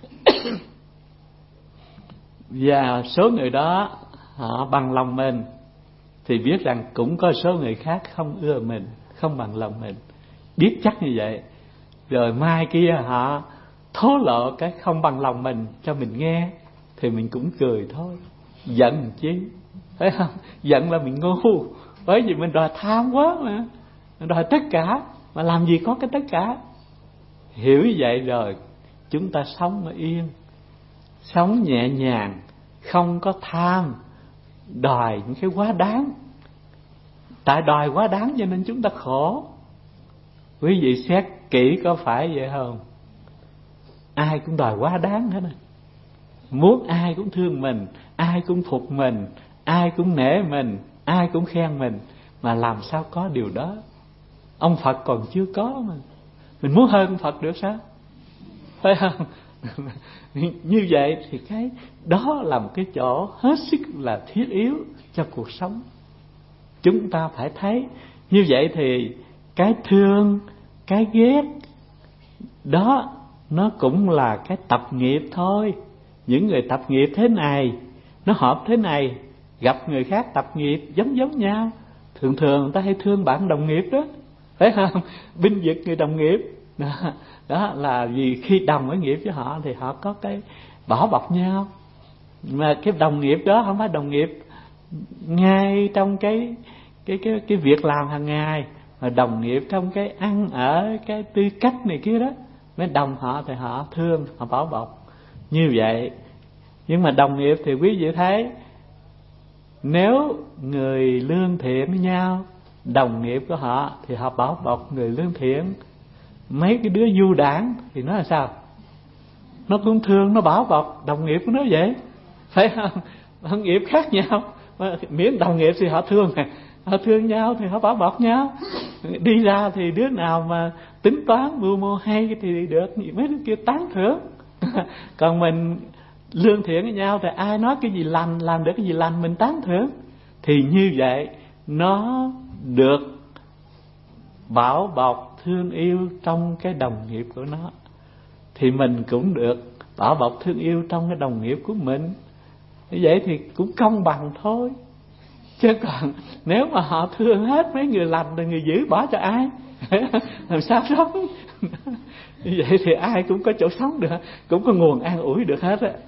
và số người đó họ bằng lòng mình, thì biết rằng cũng có số người khác không ưa mình, không bằng lòng mình. Biết chắc như vậy, rồi mai kia họ thố lộ cái không bằng lòng mình cho mình nghe, thì mình cũng cười thôi. Giận chứ, phải không? Giận là mình ngu, bởi vì mình đòi tham quá mà, mình đòi tất cả, mà làm gì có cái tất cả. Hiểu như vậy rồi chúng ta sống mà yên, sống nhẹ nhàng, không có tham, đòi những cái quá đáng. Tại đòi quá đáng cho nên chúng ta khổ. Quý vị xét kỹ có phải vậy không? Ai cũng đòi quá đáng hết. Muốn ai cũng thương mình, ai cũng phục mình, ai cũng nể mình, ai cũng khen mình. Mà làm sao có điều đó? Ông Phật còn chưa có mà, mình muốn hơn ông Phật được sao? Phải không? Như vậy thì cái đó là một cái chỗ hết sức là thiết yếu cho cuộc sống. Chúng ta phải thấy như vậy thì cái thương, cái ghét đó nó cũng là cái tập nghiệp thôi. Những người tập nghiệp thế này, nó hợp thế này, gặp người khác tập nghiệp giống giống nhau. Thường thường người ta hay thương bạn đồng nghiệp đó, phải không? Binh vực người đồng nghiệp đó, đó là vì khi đồng với nghiệp với họ thì họ có cái bảo bọc nhau. Mà cái đồng nghiệp đó không phải đồng nghiệp ngay trong cái cái cái cái việc làm hàng ngày, mà đồng nghiệp trong cái ăn ở, cái tư cách này kia đó. Mới đồng họ thì họ thương, họ bảo bọc như vậy. Nhưng mà đồng nghiệp thì quý vị thấy, nếu người lương thiện với nhau, đồng nghiệp của họ thì họ bảo bọc người lương thiện. Mấy cái đứa du đảng thì nó là sao? Nó cũng thương, nó bảo bọc đồng nghiệp của nó vậy, phải không? Đồng nghiệp khác nhau, miễn đồng nghiệp thì họ thương, họ thương nhau thì họ bảo bọc nhau. Đi ra thì đứa nào mà tính toán mưu mô hay thì được mấy đứa kia tán thưởng. Còn mình lương thiện với nhau thì ai nói cái gì lành, làm được cái gì lành mình tán thưởng. Thì như vậy nó được bảo bọc thương yêu trong cái đồng nghiệp của nó, thì mình cũng được bảo bọc thương yêu trong cái đồng nghiệp của mình. Như vậy thì cũng công bằng thôi. Chứ còn nếu mà họ thương hết mấy người lành thì người dữ bỏ cho ai? Làm sao sống? Như vậy thì ai cũng có chỗ sống được, cũng có nguồn an ủi được hết á.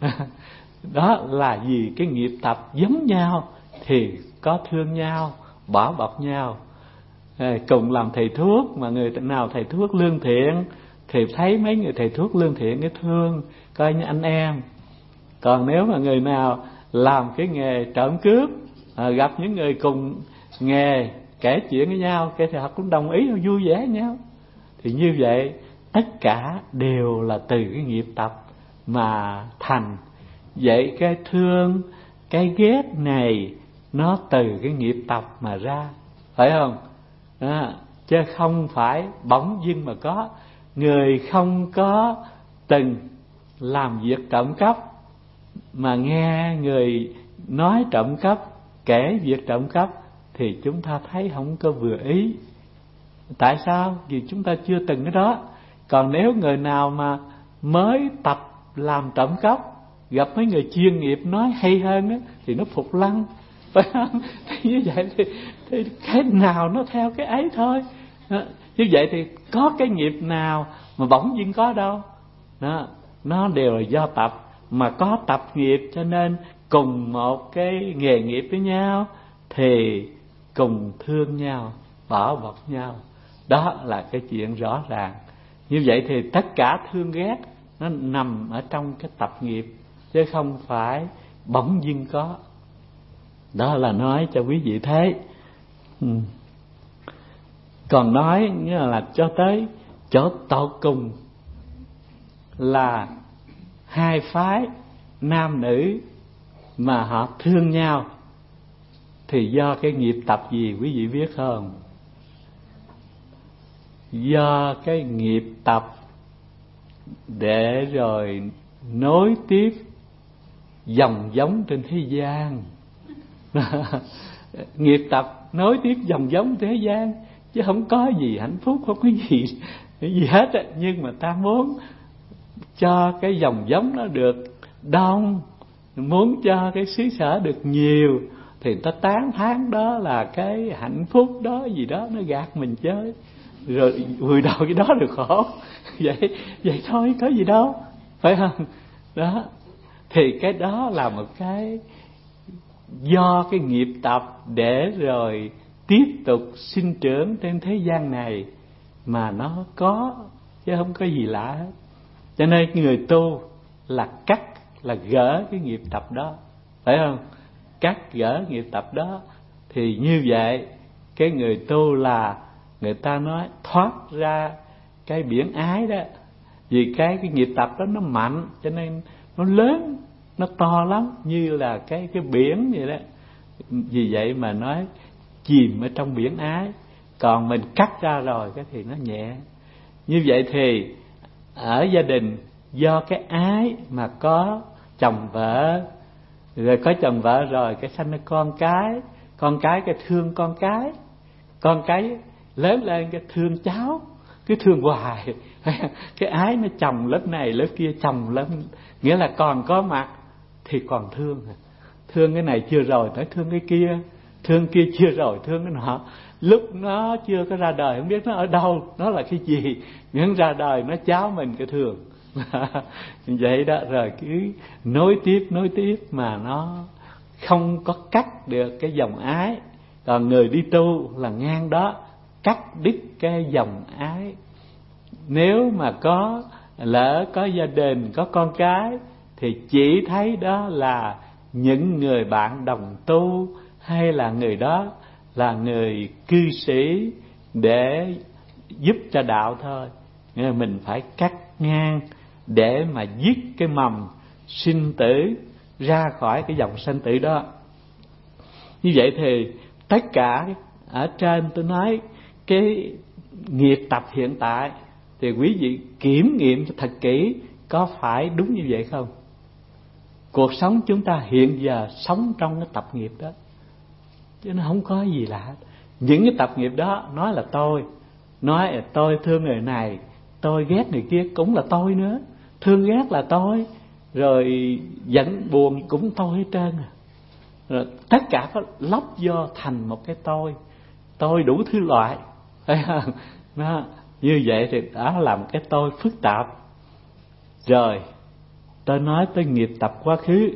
Đó là vì cái nghiệp tập giống nhau thì có thương nhau, bảo bọc nhau. Cùng làm thầy thuốc mà người nào thầy thuốc lương thiện thì thấy mấy người thầy thuốc lương thiện cái thương, coi như anh em. Còn nếu mà người nào làm cái nghề trộm cướp, à, gặp những người cùng nghề kể chuyện với nhau, cái thì họ cũng đồng ý, họ vui vẻ với nhau. Thì như vậy tất cả đều là từ cái nghiệp tập mà thành. Vậy cái thương, cái ghét này nó từ cái nghiệp tập mà ra, phải không? À, chứ không phải bỗng dưng mà có. Người không có từng làm việc trộm cắp mà nghe người nói trộm cắp, kể việc trộm cắp thì chúng ta thấy không có vừa ý. Tại sao? Vì chúng ta chưa từng cái đó. Còn nếu người nào mà mới tập làm trộm cắp, gặp mấy người chuyên nghiệp nói hay hơn á, thì nó phục lăng, phải không? Thì như vậy thì, thì cái nào nó theo cái ấy thôi. Đó. Như vậy thì có cái nghiệp nào mà bỗng dưng có đâu. Đó. Nó đều là do tập. Mà có tập nghiệp cho nên cùng một cái nghề nghiệp với nhau thì cùng thương nhau, bảo bọc nhau. Đó là cái chuyện rõ ràng. Như vậy thì tất cả thương ghét nó nằm ở trong cái tập nghiệp, chứ không phải bỗng dưng có. Đó là nói cho quý vị thấy. ừ. Còn nói nghĩa là cho tới chỗ tột cùng là hai phái nam nữ mà họ thương nhau thì do cái nghiệp tập gì quý vị biết không? Do cái nghiệp tập để rồi nối tiếp dòng giống trên thế gian. Nghiệp tập nối tiếp dòng giống thế gian, chứ không có gì hạnh phúc, không có gì gì hết á. Nhưng mà ta muốn cho cái dòng giống nó được đông, muốn cho cái xứ sở được nhiều, thì ta tán thán đó là cái hạnh phúc đó gì đó, nó gạt mình chơi, rồi vùi đầu cái đó được khổ. Vậy vậy thôi, có gì đâu, phải không? Đó thì cái đó là một cái do cái nghiệp tập để rồi tiếp tục sinh trưởng trên thế gian này mà nó có, chứ không có gì lạ hết. Cho nên người tu là cắt, là gỡ cái nghiệp tập đó, phải không? Cắt gỡ nghiệp tập đó thì như vậy cái người tu là người ta nói thoát ra cái biển ái đó. Vì cái cái nghiệp tập đó nó mạnh, cho nên nó lớn, nó to lắm, như là cái cái biển vậy đó. Vì vậy mà nói chìm ở trong biển ái. Còn mình cắt ra rồi cái thì nó nhẹ. Như vậy thì ở gia đình do cái ái mà có chồng vợ, rồi có chồng vợ rồi cái sanh ra con cái, con cái cái thương con cái, con cái lớn lên cái thương cháu, cứ thương hoài. Cái ái nó chồng lớp này lớp kia, chồng lớp, nghĩa là còn có mặt thì còn thương. Thương cái này chưa rồi tới thương cái kia, thương kia chưa rồi thương cái nọ. Lúc nó chưa có ra đời không biết nó ở đâu, nó là cái gì, nhưng ra đời nó cháu mình cái thương. Vậy đó, rồi cứ nối tiếp nối tiếp mà nó không có cắt được cái dòng ái. Còn người đi tu là ngang đó, cắt đứt cái dòng ái. Nếu mà có lỡ có gia đình, có con cái thì chỉ thấy đó là những người bạn đồng tu, hay là người đó là người cư sĩ để giúp cho đạo thôi. Nên mình phải cắt ngang để mà dứt cái mầm sinh tử ra khỏi cái dòng sanh tử đó. Như vậy thì tất cả ở trên tôi nói cái nghiệp tập hiện tại thì quý vị kiểm nghiệm cho thật kỹ có phải đúng như vậy không? Cuộc sống chúng ta hiện giờ sống trong cái tập nghiệp đó, chứ nó không có gì lạ. Những cái tập nghiệp đó nói là tôi, nói là tôi thương người này, tôi ghét người kia cũng là tôi nữa, thương ghét là tôi, rồi giận buồn cũng tôi hết trơn à. Rồi tất cả có lóc vô thành một cái tôi, tôi đủ thứ loại, thấy không? Nó như vậy thì đã làm cái tôi phức tạp. Rồi tôi nói tới nghiệp tập quá khứ.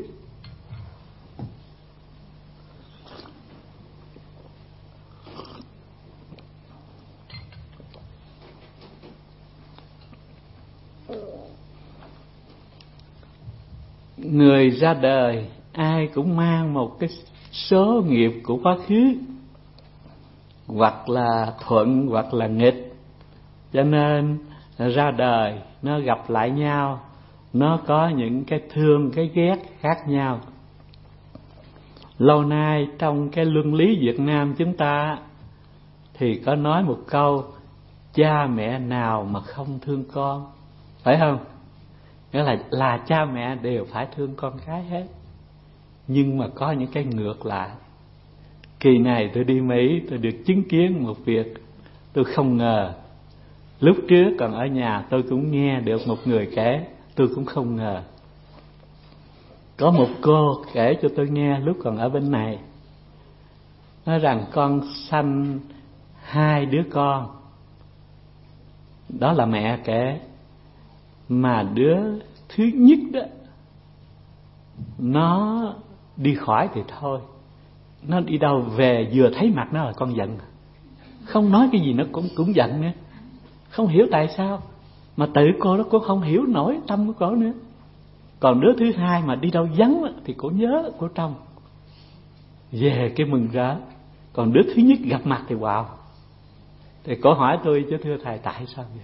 Người ra đời ai cũng mang một cái số nghiệp của quá khứ, hoặc là thuận hoặc là nghịch, cho nên ra đời nó gặp lại nhau, nó có những cái thương cái ghét khác nhau. Lâu nay trong cái luân lý Việt Nam chúng ta thì có nói một câu: cha mẹ nào mà không thương con, phải không? Nghĩa là là cha mẹ đều phải thương con cái hết. Nhưng mà có những cái ngược lại. Kỳ này tôi đi Mỹ, tôi được chứng kiến một việc tôi không ngờ. Lúc trước còn ở nhà tôi cũng nghe được một người kể, tôi cũng không ngờ. Có một cô kể cho tôi nghe lúc còn ở bên này, nói rằng con sanh hai đứa con. Đó là mẹ kể. Mà đứa thứ nhất đó, nó đi khỏi thì thôi, nó đi đâu về vừa thấy mặt nó là con giận, không nói cái gì nó cũng cũng giận nữa. Không hiểu tại sao, mà tự cô đó cũng không hiểu nổi tâm của cô nữa. Còn đứa thứ hai mà đi đâu vắng thì cô nhớ cô trong, về cái mừng rỡ. Còn đứa thứ nhất gặp mặt thì wow. Thì cô hỏi tôi: chứ thưa thầy, tại sao vậy?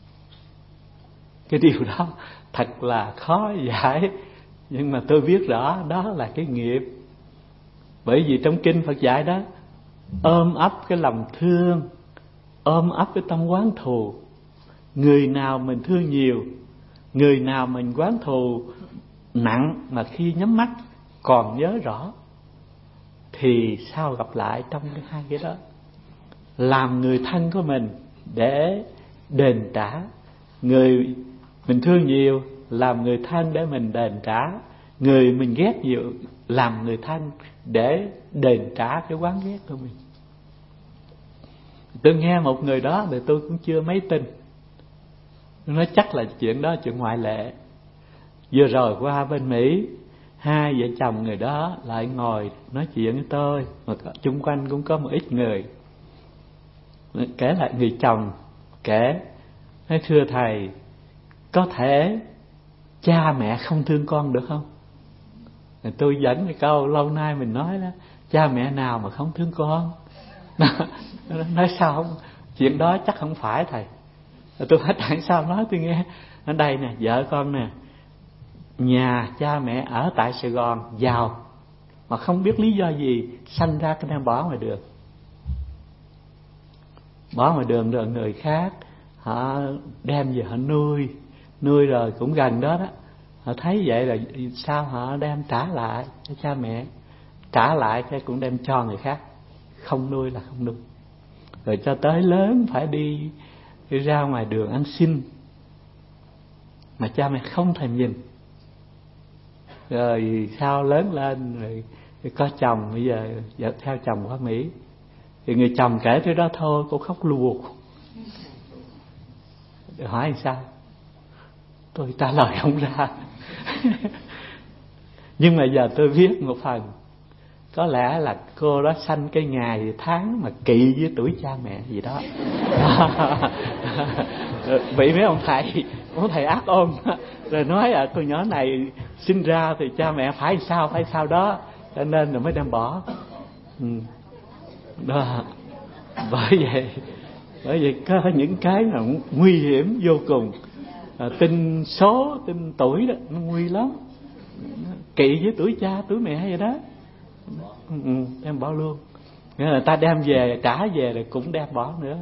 Cái điều đó thật là khó giải, nhưng mà tôi biết rõ đó là cái nghiệp. Bởi vì trong kinh Phật dạy đó, ôm ấp cái lòng thương, ôm ấp cái tâm oán thù. Người nào mình thương nhiều, người nào mình oán thù nặng, mà khi nhắm mắt còn nhớ rõ, thì sao gặp lại trong cái hai cái đó. Làm người thân của mình để đền trả. Người mình thương nhiều làm người thân để mình đền trả. Người mình ghét nhiều làm người thân để đền trả cái oán ghét của mình. Tôi nghe một người đó thì tôi cũng chưa mấy tin. Tôi nói chắc là chuyện đó chuyện ngoại lệ. Vừa rồi qua bên Mỹ, hai vợ chồng người đó lại ngồi nói chuyện với tôi, mà chung quanh cũng có một ít người. Kể lại người chồng kể, nói: thưa thầy, có thể cha mẹ không thương con được không? Tôi dẫn cái câu lâu nay mình nói đó: cha mẹ nào mà không thương con? Nói sao không? Chuyện đó chắc không phải thầy. Tôi hỏi tại sao nói tôi nghe. Ở đây nè, vợ con nè, nhà cha mẹ ở tại Sài Gòn giàu, mà không biết lý do gì sanh ra cái đem bỏ ngoài đường. Bỏ ngoài đường rồi người khác họ đem về họ nuôi, nuôi rồi cũng gần đó đó. Họ thấy vậy là sao họ đem trả lại cho cha mẹ, trả lại cái cũng đem cho người khác, không nuôi là không nuôi. Rồi cho tới lớn phải đi Đi ra ngoài đường ăn xin mà cha mẹ không thèm nhìn. Rồi sau lớn lên rồi, rồi có chồng, bây giờ vợ theo chồng qua Mỹ, thì người chồng kể tới đó thôi cô khóc lùa. Rồi hỏi làm sao? Tôi trả lời không ra. Nhưng mà giờ tôi biết một phần, có lẽ là cô đó sanh cái ngày tháng mà kỵ với tuổi cha mẹ gì đó. Bị mấy ông thầy, ông thầy ác ôn rồi nói à, cô nhỏ này sinh ra thì cha mẹ phải sao phải sao đó, cho nên là mới đem bỏ. Ừ. Đó. Bởi vậy bởi vậy có những cái là nguy hiểm vô cùng. À, tin số, tin tuổi đó nó nguy lắm. Kỵ với tuổi cha tuổi mẹ vậy đó. Ừ, đem bỏ luôn. Nghĩa là ta đem về, trả về rồi cũng đem bỏ nữa.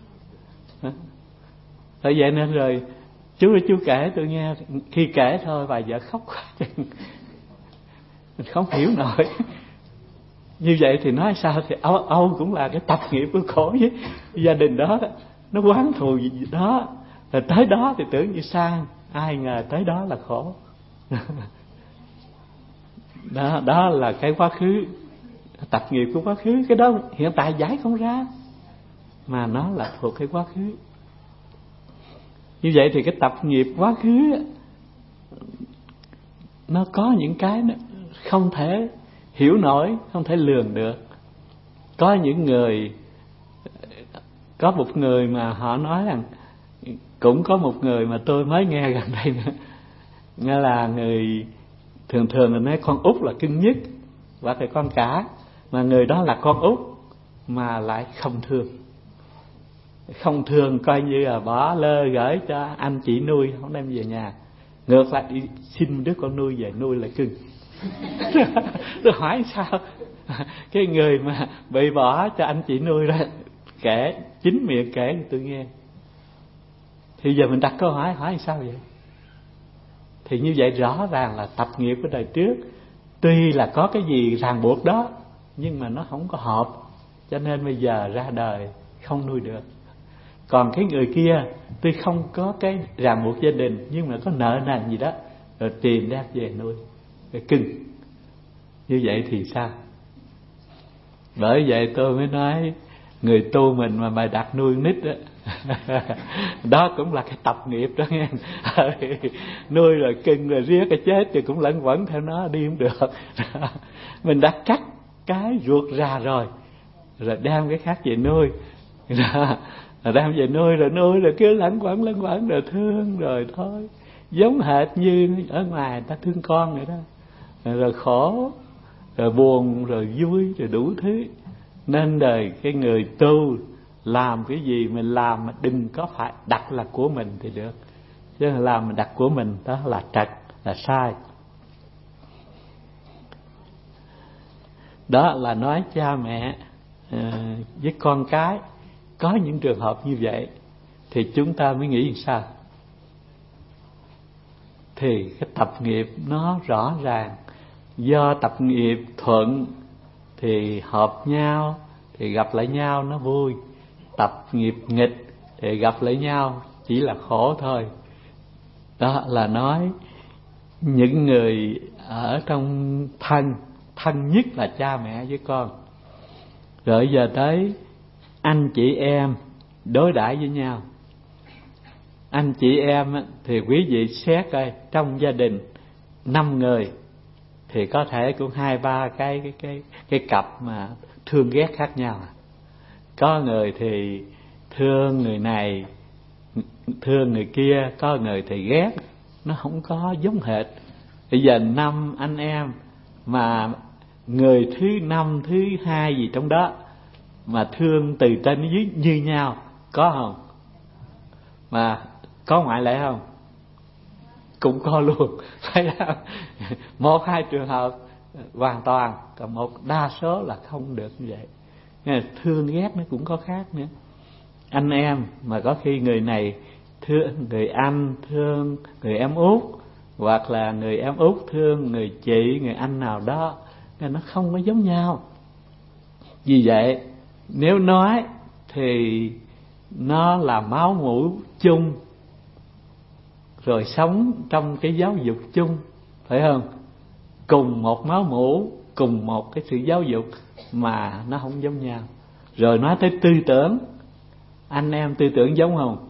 Bởi vậy nên rồi chú chú kể tôi nghe, khi kể thôi bà vợ khóc quá chừng. Mình không hiểu nổi. Như vậy thì nói sao thì Âu, Âu cũng là cái tập nghiệp của khổ với gia đình đó. Nó oán thù gì đó, rồi tới đó thì tưởng như sang, ai ngờ tới đó là khổ. Đó, đó là cái quá khứ, tập nghiệp của quá khứ. Cái đó hiện tại giải không ra, mà nó là thuộc cái quá khứ. Như vậy thì cái tập nghiệp quá khứ nó có những cái nó không thể hiểu nổi, không thể lường được. Có những người, có một người mà họ nói rằng, cũng có một người mà tôi mới nghe gần đây nữa, nghe là người thường thường là nói con út là cưng nhất, hoặc là con cả, mà người đó là con út mà lại không thương. Không thương coi như là bỏ lơ gửi cho anh chị nuôi, không đem về nhà. Ngược lại đi xin đứa con nuôi về nuôi là cưng. Tôi hỏi sao cái người mà bị bỏ cho anh chị nuôi đó kể, chính miệng kể cho tôi nghe. Thì giờ mình đặt câu hỏi, hỏi sao vậy? Thì như vậy rõ ràng là tập nghiệp của đời trước, tuy là có cái gì ràng buộc đó, nhưng mà nó không có hợp, cho nên bây giờ ra đời không nuôi được. Còn cái người kia tuy không có cái ràng buộc gia đình, nhưng mà có nợ nần gì đó, rồi tìm đem về nuôi, rồi cưng. Như vậy thì sao? Bởi vậy tôi mới nói, người tu mình mà mày đặt nuôi nít đó, đó cũng là cái tập nghiệp đó nghe. Nuôi rồi cưng rồi riết cái chết thì cũng lẫn quẩn theo nó đi không được. Mình đã cắt cái ruột ra rồi, rồi đem cái khác về nuôi. Rồi đem về nuôi rồi nuôi rồi cứ lẫn quẩn lẫn quẩn rồi thương rồi thôi. Giống hệt như ở ngoài người ta thương con vậy đó. Rồi, rồi khổ, rồi buồn, rồi vui, rồi đủ thứ. Nên đời cái người tu làm cái gì mình làm mà đừng có phải đặt là của mình thì được. Chứ làm mình đặt của mình đó là trật, là sai. Đó là nói cha mẹ uh, với con cái có những trường hợp như vậy thì chúng ta mới nghĩ sao? Thì cái tập nghiệp nó rõ ràng. Do tập nghiệp thuận thì hợp nhau, thì gặp lại nhau nó vui. Tập nghiệp nghịch thì gặp lại nhau chỉ là khổ thôi. Đó là nói những người ở trong thân, thân nhất là cha mẹ với con. Rồi giờ tới anh chị em đối đãi với nhau. Anh chị em thì quý vị xét coi, trong gia đình năm người thì có thể cũng hai ba cái cái cái cái cặp mà thương ghét khác nhau. Có người thì thương người này, thương người kia, có người thì ghét, nó không có giống hệt. Bây giờ năm anh em mà người thứ năm, thứ hai gì trong đó mà thương từ trên đến dưới như nhau, có không? Mà có ngoại lệ không? Cũng có luôn, phải không? Một hai trường hợp hoàn toàn, còn một đa số là không được như vậy. Nên thương ghét nó cũng có khác nữa. Anh em mà có khi người này thương người anh, thương người em út, hoặc là người em út thương người chị, người anh nào đó, nên nó không có giống nhau. Vì vậy nếu nói thì nó là máu mủ chung, rồi sống trong cái giáo dục chung, phải không? Cùng một máu mủ, cùng một cái sự giáo dục mà nó không giống nhau. Rồi nói tới tư tưởng, anh em tư tưởng giống không?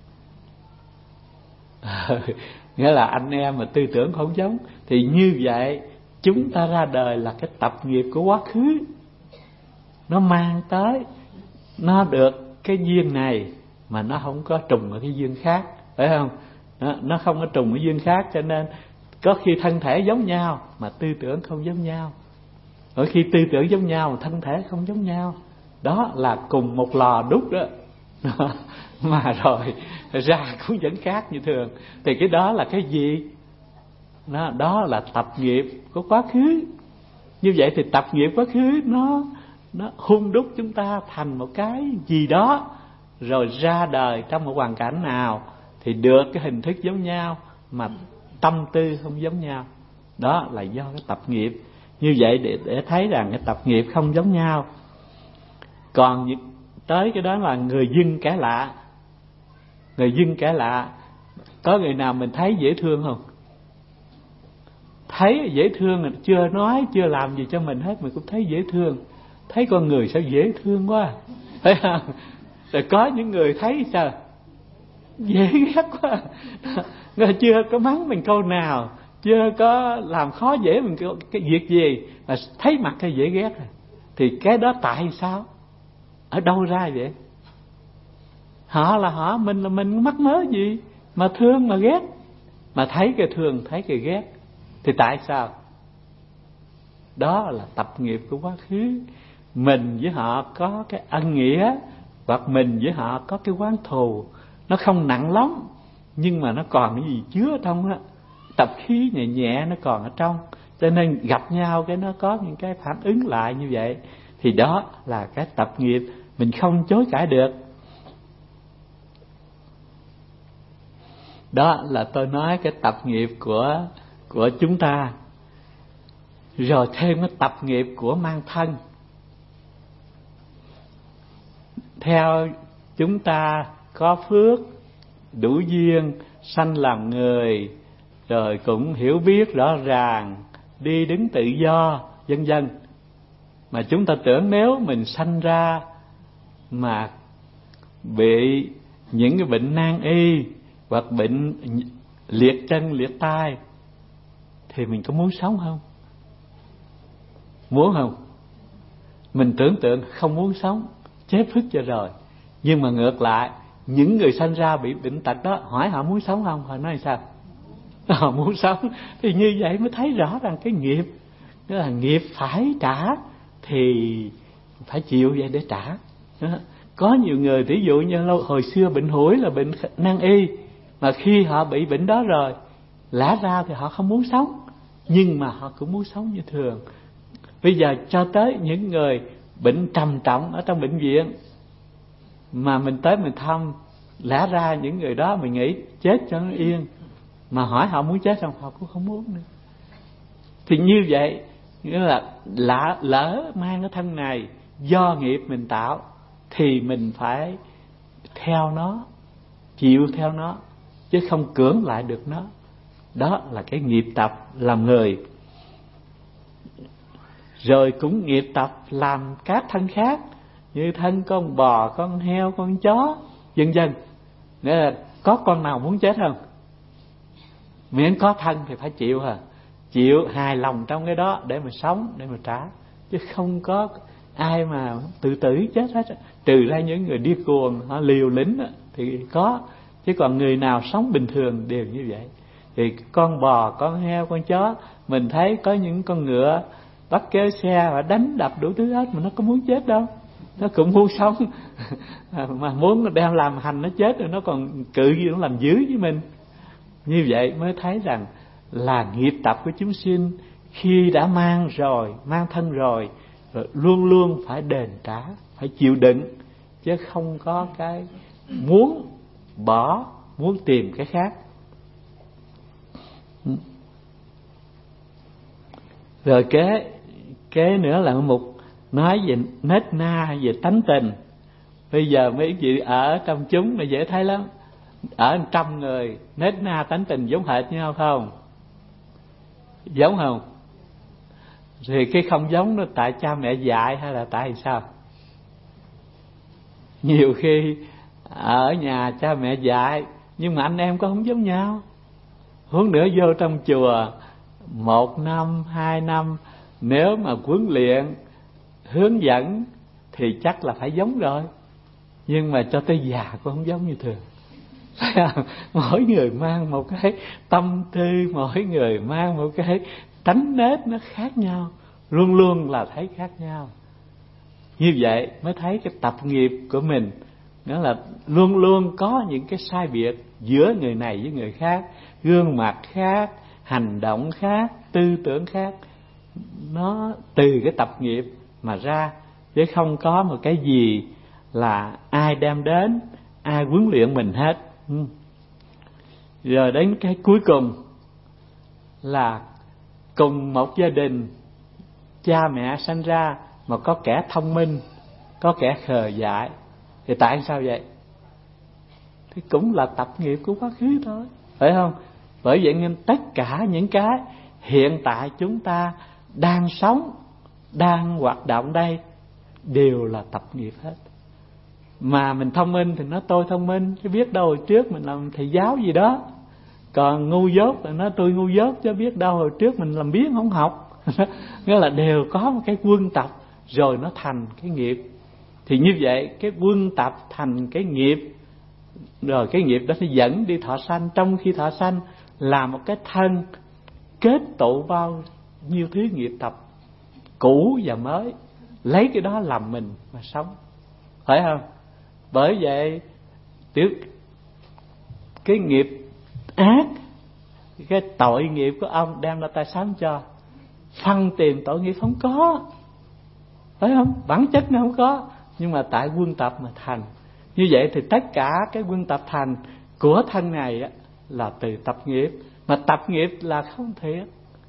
Nghĩa là anh em mà tư tưởng không giống. Thì như vậy chúng ta ra đời là cái tập nghiệp của quá khứ, nó mang tới, nó được cái duyên này mà nó không có trùng ở cái duyên khác, phải không? Nó, nó không có trùng ở duyên khác, cho nên có khi thân thể giống nhau mà tư tưởng không giống nhau, ở khi tư tưởng giống nhau mà thân thể không giống nhau. Đó là cùng một lò đúc đó mà rồi ra cũng vẫn khác như thường. Thì cái đó là cái gì? Đó, đó là tập nghiệp của quá khứ. Như vậy thì tập nghiệp quá khứ nó nó hun đúc chúng ta thành một cái gì đó, rồi ra đời trong một hoàn cảnh nào thì được cái hình thức giống nhau mà tâm tư không giống nhau. Đó là do cái tập nghiệp. Như vậy để, để thấy rằng cái tập nghiệp không giống nhau. Còn tới cái đó là người dưng kẻ lạ. Người dưng kẻ lạ, có người nào mình thấy dễ thương không? Thấy dễ thương là chưa nói, chưa làm gì cho mình hết, mình cũng thấy dễ thương. Thấy con người sao dễ thương quá, thấy không? Rồi có những người thấy sao dễ ghét quá, người chưa có mắng mình câu nào, chưa có làm khó dễ mình cái, cái việc gì mà thấy mặt cái dễ ghét. Thì cái đó tại sao? Ở đâu ra vậy? Họ là họ, mình là mình, mắc mớ gì mà thương mà ghét, mà thấy cái thương thấy cái ghét. Thì tại sao? Đó là tập nghiệp của quá khứ. Mình với họ có cái ân nghĩa, hoặc mình với họ có cái oán thù. Nó không nặng lắm, nhưng mà nó còn cái gì chứa ở trong đó. Tập khí nhẹ nhẹ nó còn ở trong, cho nên gặp nhau cái nó có những cái phản ứng lại như vậy. Thì đó là cái tập nghiệp, mình không chối cãi được. Đó là tôi nói cái tập nghiệp của của chúng ta. Rồi thêm cái tập nghiệp của mang thân. Theo chúng ta có phước, đủ duyên, sanh làm người, rồi cũng hiểu biết rõ ràng, đi đứng tự do, vân vân. Mà chúng ta tưởng nếu mình sanh ra mà bị những cái bệnh nan y, hoặc bệnh liệt chân liệt tay, thì mình có muốn sống không? Muốn không? Mình tưởng tượng không muốn sống, chết phức cho rồi. Nhưng mà ngược lại, những người sanh ra bị bệnh tật đó, hỏi họ muốn sống không? Họ nói sao? Họ muốn sống. Thì như vậy mới thấy rõ rằng cái nghiệp, đó là nghiệp phải trả, thì phải chịu vậy để trả. Đó. Có nhiều người, ví dụ như hồi xưa bệnh hủi là bệnh nan y, mà khi họ bị bệnh đó rồi, lẽ ra thì họ không muốn sống, nhưng mà họ cũng muốn sống như thường. Bây giờ cho tới những người bệnh trầm trọng ở trong bệnh viện, mà mình tới mình thăm, lẽ ra những người đó mình nghĩ chết cho nó yên, mà hỏi họ muốn chết không, họ cũng không muốn nữa. Thì như vậy, nghĩa là lỡ, lỡ mang cái thân này do nghiệp mình tạo, thì mình phải theo nó, chịu theo nó, chứ không cưỡng lại được nó. Đó là cái nghiệp tập làm người. Rồi cũng nghiệp tập làm các thân khác, như thân con bò, con heo, con chó, vân vân. Nghĩa là có con nào muốn chết không? Miễn có thân thì phải chịu hả? Chịu hài lòng trong cái đó để mà sống, để mà trả. Chứ không có ai mà tự tử chết hết. Trừ ra những người điên cuồng, họ liều lĩnh thì có. Chứ còn người nào sống bình thường đều như vậy. Thì con bò, con heo, con chó, mình thấy có những con ngựa bắt kéo xe và đánh đập đủ thứ hết, mà nó có muốn chết đâu. Nó cũng muốn sống. Mà muốn đem làm hành nó chết rồi, nó còn cự gì nó làm dữ với mình. Như vậy mới thấy rằng là nghiệp tập của chúng sinh, khi đã mang rồi, mang thân rồi, rồi luôn luôn phải đền trả, phải chịu đựng, chứ không có cái muốn bỏ, muốn tìm cái khác. Rồi kế kế nữa là một nói về nết na, về tánh tình. Bây giờ mấy chị ở trong chúng mà dễ thấy lắm. Ở trăm người nết na tánh tình giống hệt nhau không? Giống không? Thì cái không giống nó tại cha mẹ dạy hay là tại sao? Nhiều khi ở nhà cha mẹ dạy, nhưng mà anh em có không giống nhau. Huống nữa vô trong chùa một năm, hai năm, nếu mà huấn luyện, hướng dẫn thì chắc là phải giống rồi. Nhưng mà cho tới già cũng không giống như thường. Mỗi người mang một cái tâm tư, mỗi người mang một cái tánh nết nó khác nhau, luôn luôn là thấy khác nhau. Như vậy mới thấy cái tập nghiệp của mình nó là luôn luôn có những cái sai biệt giữa người này với người khác, gương mặt khác, hành động khác, tư tưởng khác. Nó từ cái tập nghiệp mà ra, chứ không có một cái gì là ai đem đến, ai huấn luyện mình hết. Rồi đến cái cuối cùng là cùng một gia đình, cha mẹ sanh ra mà có kẻ thông minh, có kẻ khờ dại. Thì tại sao vậy? Thì cũng là tập nghiệp của quá khứ thôi, phải không? Bởi vậy nên tất cả những cái hiện tại chúng ta đang sống, đang hoạt động đây đều là tập nghiệp hết. Mà mình thông minh thì nó tôi thông minh, chứ biết đâu hồi trước mình làm thầy giáo gì đó. Còn ngu dốt thì nó tôi ngu dốt, chứ biết đâu hồi trước mình làm biếng không học. Nghĩa là đều có một cái quân tập rồi nó thành cái nghiệp. Thì như vậy cái quân tập thành cái nghiệp, rồi cái nghiệp đó sẽ dẫn đi thọ sanh. Trong khi thọ sanh là một cái thân kết tụ bao nhiêu thứ nghiệp tập cũ và mới, lấy cái đó làm mình mà sống, phải không? Bởi vậy tiểu cái nghiệp ác, cái tội nghiệp của ông đem ra tay sáng cho. Phân tiền tội nghiệp không có, phải không? Bản chất nó không có, nhưng mà tại quân tập mà thành. Như vậy thì tất cả cái quân tập thành của thân này á, là từ tập nghiệp. Mà tập nghiệp là không thiện,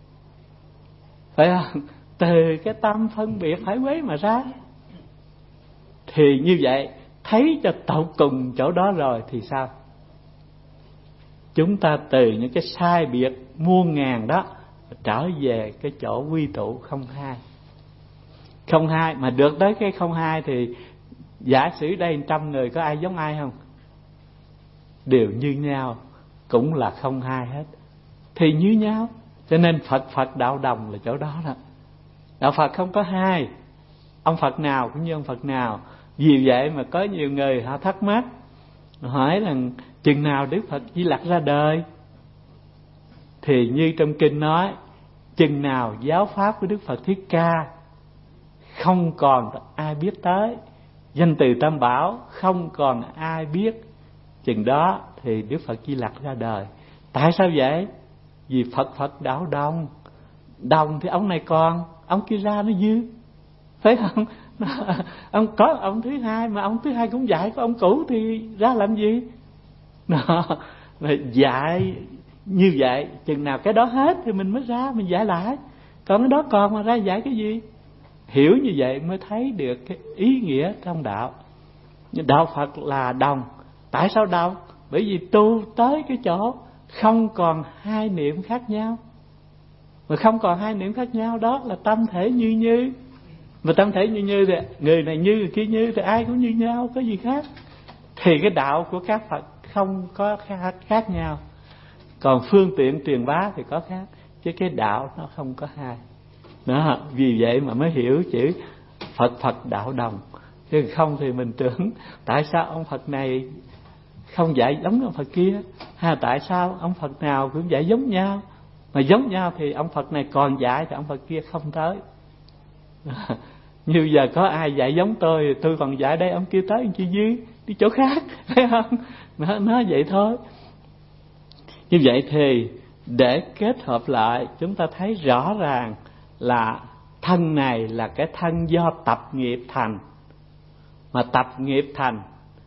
phải không? Từ cái tâm phân biệt phải quấy mà ra. Thì như vậy thấy cho tận cùng chỗ đó rồi thì sao? Chúng ta từ những cái sai biệt muôn ngàn đó trở về cái chỗ quy tụ không hai. Không hai, mà được tới cái không hai thì giả sử đây trăm người có ai giống ai không? Đều như nhau, cũng là không hai hết. Thì như nhau, cho nên Phật Phật đạo đồng là chỗ đó đó. Đạo Phật không có hai, ông Phật nào cũng như ông Phật nào. Vì vậy mà có nhiều người họ thắc mắc, hỏi rằng chừng nào Đức Phật Di Lặc ra đời? Thì như trong kinh nói, chừng nào giáo pháp của Đức Phật Thích Ca không còn ai biết tới, danh từ Tam Bảo không còn ai biết, chừng đó thì Đức Phật Di Lặc ra đời. Tại sao vậy? Vì Phật Phật đạo đồng. Đồng thì ông này còn, ông kia ra nó dư, phải không? Ông có ông thứ hai, mà ông thứ hai cũng dạy có ông cũ thì ra làm gì? Nó dạy như vậy, chừng nào cái đó hết thì mình mới ra mình dạy lại. Còn cái đó còn mà ra dạy cái gì? Hiểu như vậy mới thấy được cái ý nghĩa trong đạo. Đạo Phật là đồng. Tại sao đồng? Bởi vì tu tới cái chỗ không còn hai niệm khác nhau. Mà không còn hai niệm khác nhau đó là tâm thể như như. Mà tâm thể như như thì người này như, người kia như, thì ai cũng như nhau, có gì khác? Thì cái đạo của các Phật không có khác, khác nhau. Còn phương tiện truyền bá thì có khác, chứ cái đạo nó không có hai đó. Vì vậy mà mới hiểu chữ Phật Phật đạo đồng. Chứ không thì mình tưởng tại sao ông Phật này không dạy giống ông Phật kia, hay tại sao ông Phật nào cũng dạy giống nhau? Mà giống nhau thì ông Phật này còn dạy thì ông Phật kia không tới. Như giờ có ai dạy giống tôi, tôi còn dạy đây, ông kia tới ông kia dưới đi chỗ khác, thấy không? Nó, nó vậy thôi. Như vậy thì để kết hợp lại, chúng ta thấy rõ ràng là thân này là cái thân do tập nghiệp thành. Mà tập nghiệp thành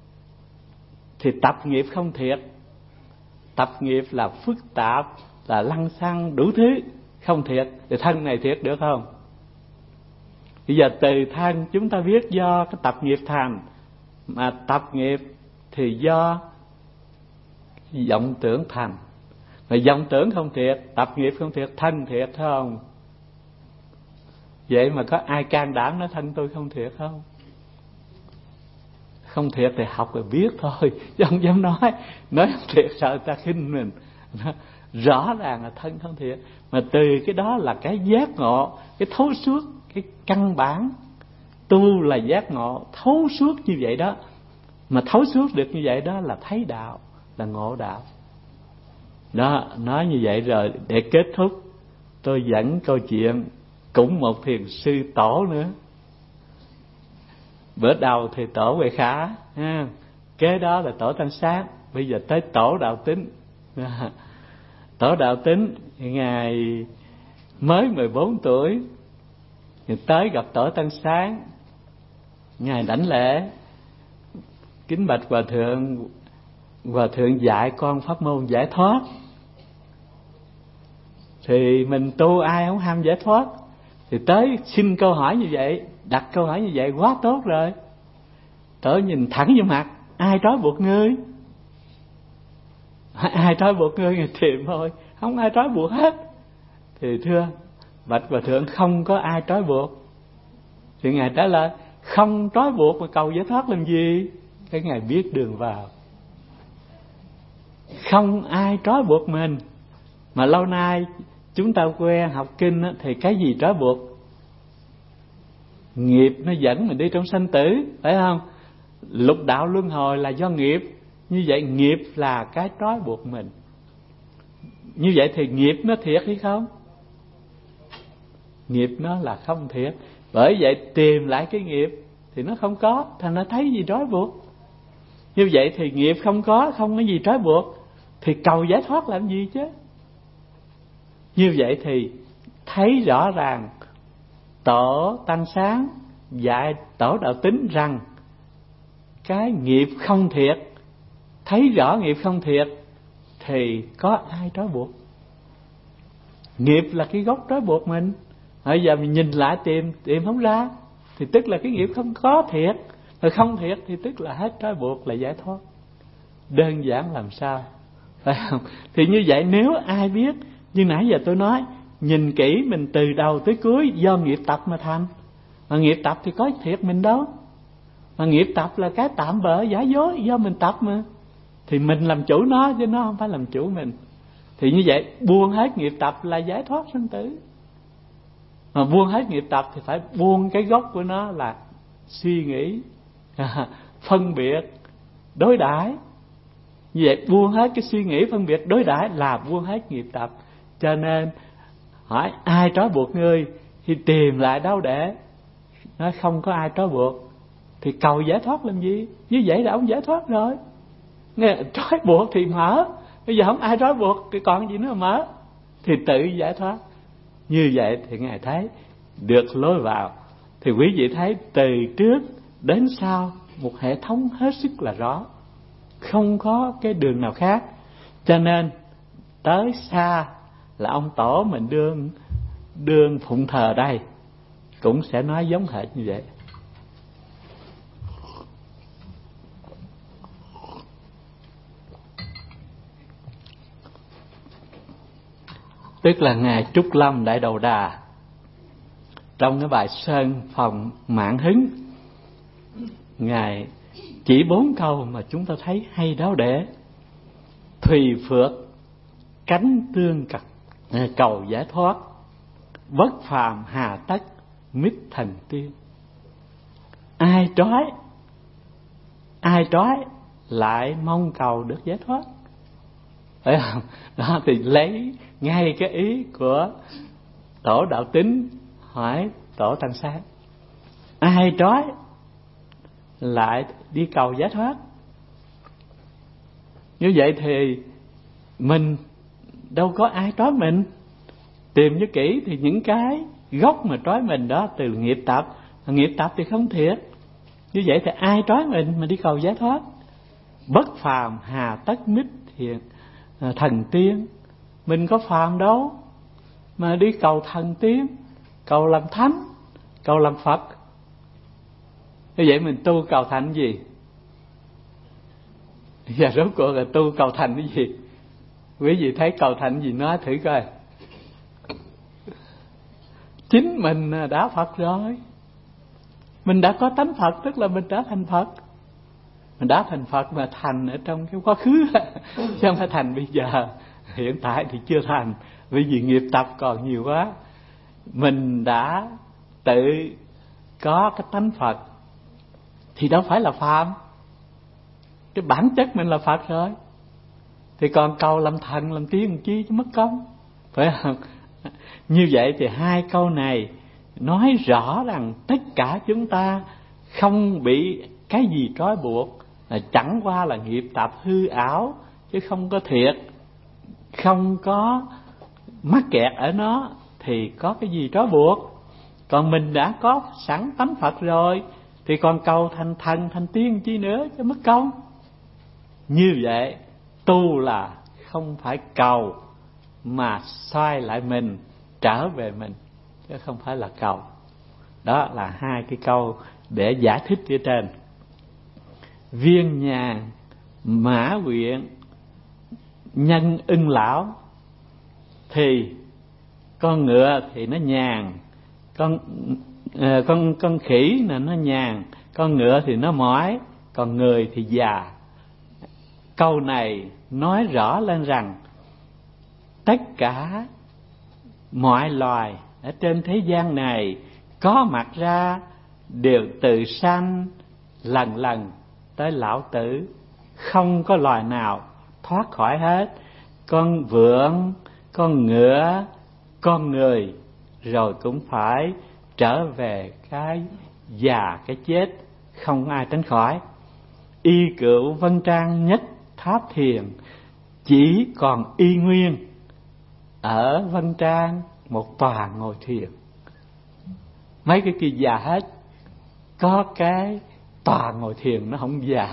thì tập nghiệp không thiệt. Tập nghiệp là phức tạp, là lăng xăng đủ thứ, không thiệt. Thì thân này thiệt được không? Bây giờ từ thân chúng ta biết do cái tập nghiệp thành, Mà tập nghiệp thì do vọng tưởng thành. Mà vọng tưởng không thiệt, tập nghiệp không thiệt, thân thiệt không? Vậy mà có ai can đảm nói thân tôi không thiệt không? Không thiệt thì học rồi biết thôi, chứ không dám nói. Nói không thiệt sợ ta khinh mình. Rõ ràng là thân không thiệt. Mà từ cái đó là cái giác ngộ, cái thấu suốt, cái căn bản. Tu là giác ngộ, thấu suốt như vậy đó. Mà thấu suốt được như vậy đó là thấy đạo, là ngộ đạo. Đó, nói như vậy rồi để kết thúc, tôi dẫn câu chuyện cũng một thiền sư tổ nữa. Bữa đầu thì tổ Huệ Khả ha, kế đó là tổ Tăng Sát, bây giờ tới tổ Đạo Tính. Tổ Đạo Tính ngài mới mười bốn tuổi, thì tới gặp tổ Tăng Sát. Ngài đảnh lễ, kính bạch hòa thượng, hòa thượng dạy con pháp môn giải thoát. Thì mình tu ai không ham giải thoát, thì tới xin câu hỏi như vậy, đặt câu hỏi như vậy quá tốt rồi. Tổ nhìn thẳng vô mặt, ai trói buộc ngươi? Ai trói buộc ngươi? Người tìm thôi, không ai trói buộc hết. Thì thưa bạch hòa thượng, không có ai trói buộc. Thì ngài trả lời, không trói buộc mà cầu giải thoát làm gì? Cái ngài biết đường vào. Không ai trói buộc mình. Mà lâu nay chúng ta quen học kinh á, thì cái gì trói buộc? Nghiệp nó dẫn mình đi trong sanh tử, phải không? Lục đạo luân hồi là do nghiệp. Như vậy nghiệp là cái trói buộc mình. Như vậy thì nghiệp nó thiệt hay không? Nghiệp nó là không thiệt. Bởi vậy tìm lại cái nghiệp thì nó không có, thành nó thấy gì trói buộc. Như vậy thì nghiệp không có, không có gì trói buộc, thì cầu giải thoát làm gì chứ? Như vậy thì thấy rõ ràng tổ Tăng Sáng dạy tổ Đạo Tính rằng cái nghiệp không thiệt, thấy rõ nghiệp không thiệt thì có ai trói buộc? Nghiệp là cái gốc trói buộc mình. Bây giờ mình nhìn lại tìm tìm không ra, thì tức là cái nghiệp không có thiệt. Rồi không thiệt thì tức là hết trói buộc, là giải thoát. Đơn giản làm sao, phải không? Thì như vậy nếu ai biết, như nãy giờ tôi nói, nhìn kỹ mình từ đầu tới cuối do nghiệp tập mà thành. Mà nghiệp tập thì có thiệt mình đâu. Mà nghiệp tập là cái tạm bợ giả dối, do mình tập mà. Thì mình làm chủ nó, chứ nó không phải làm chủ mình. Thì như vậy buông hết nghiệp tập là giải thoát sanh tử. Mà buông hết nghiệp tập thì phải buông cái gốc của nó là suy nghĩ, phân biệt, đối đãi. Như vậy buông hết cái suy nghĩ, phân biệt, đối đãi là buông hết nghiệp tập. Cho nên hỏi ai trói buộc ngươi thì tìm lại đâu để nói không có ai trói buộc, thì cầu giải thoát làm gì? Như vậy là ông giải thoát rồi. Nghe trói buộc thì mở, bây giờ không ai trói buộc thì còn gì nữa mà mở, thì tự giải thoát. Như vậy thì ngài thấy được lối vào. Thì quý vị thấy từ trước đến sau một hệ thống hết sức là rõ, không có cái đường nào khác. Cho nên tới xa là ông tổ mình đương đương phụng thờ đây cũng sẽ nói giống hệt như vậy. Tức là ngài Trúc Lâm Đại Đầu Đà trong cái bài Sơn Phòng Mạng Hứng, ngài chỉ bốn câu mà chúng ta thấy hay đáo để: thùy phượt cánh tương cật cầu giải thoát, bất phàm hà tất mít thành tiên. Ai trói, ai trói lại mong cầu được giải thoát, phải không? Đó thì lấy ngay cái ý của tổ Đạo Tính hỏi tổ Tăng Sáng, ai trói lại đi cầu giải thoát. Như vậy thì mình đâu có ai trói mình. Tìm cho kỹ thì những cái gốc mà trói mình đó từ nghiệp tập. Nghiệp tập thì không thiệt. Như vậy thì ai trói mình mà đi cầu giải thoát? Bất phàm hà tất mít thiện thần tiên. Mình có phàm đâu mà đi cầu thần tiên, cầu làm thánh, cầu làm Phật. Như vậy mình tu cầu thành gì? Và rốt cuộc là tu cầu thành cái gì? Quý vị thấy cầu thành gì nói thử coi. Chính mình đã Phật rồi. Mình đã có tánh Phật, tức là mình đã thành Phật. Mình đã thành Phật mà thành ở trong cái quá khứ, chứ không phải thành bây giờ. Hiện tại thì chưa thành, bởi vì nghiệp tập còn nhiều quá. Mình đã tự có cái tánh Phật thì đâu phải là phàm. Cái bản chất mình là Phật rồi, thì còn cầu làm thần làm tiên làm chi chứ mất công, phải không? Như vậy thì hai câu này nói rõ rằng tất cả chúng ta không bị cái gì trói buộc, là chẳng qua là nghiệp tập hư ảo, chứ không có thiệt. Không có mắc kẹt ở nó thì có cái gì trói buộc. Còn mình đã có sẵn tánh Phật rồi thì còn cầu thành thần thành tiên chi nữa chứ mất công. Như vậy tu là không phải cầu, mà xoay lại mình, trở về mình, chứ không phải là cầu. Đó là hai cái câu để giải thích phía trên. Viên nhàn mã quyện nhân ưng lão, thì con ngựa thì nó nhàn, con uh, con con khỉ là nó nhàn, con ngựa thì nó mỏi, còn người thì già. Câu này nói rõ lên rằng tất cả mọi loài ở trên thế gian này có mặt ra đều từ sanh lần lần tới lão tử, không có loài nào thoát khỏi hết. Con vượn, con ngựa, con người rồi cũng phải trở về cái già, cái chết, không ai tránh khỏi. Y cựu vân trang nhất tháp thiền, chỉ còn y nguyên ở Vân Trang một tòa ngồi thiền. Mấy cái kia già hết, có cái tòa ngồi thiền nó không già.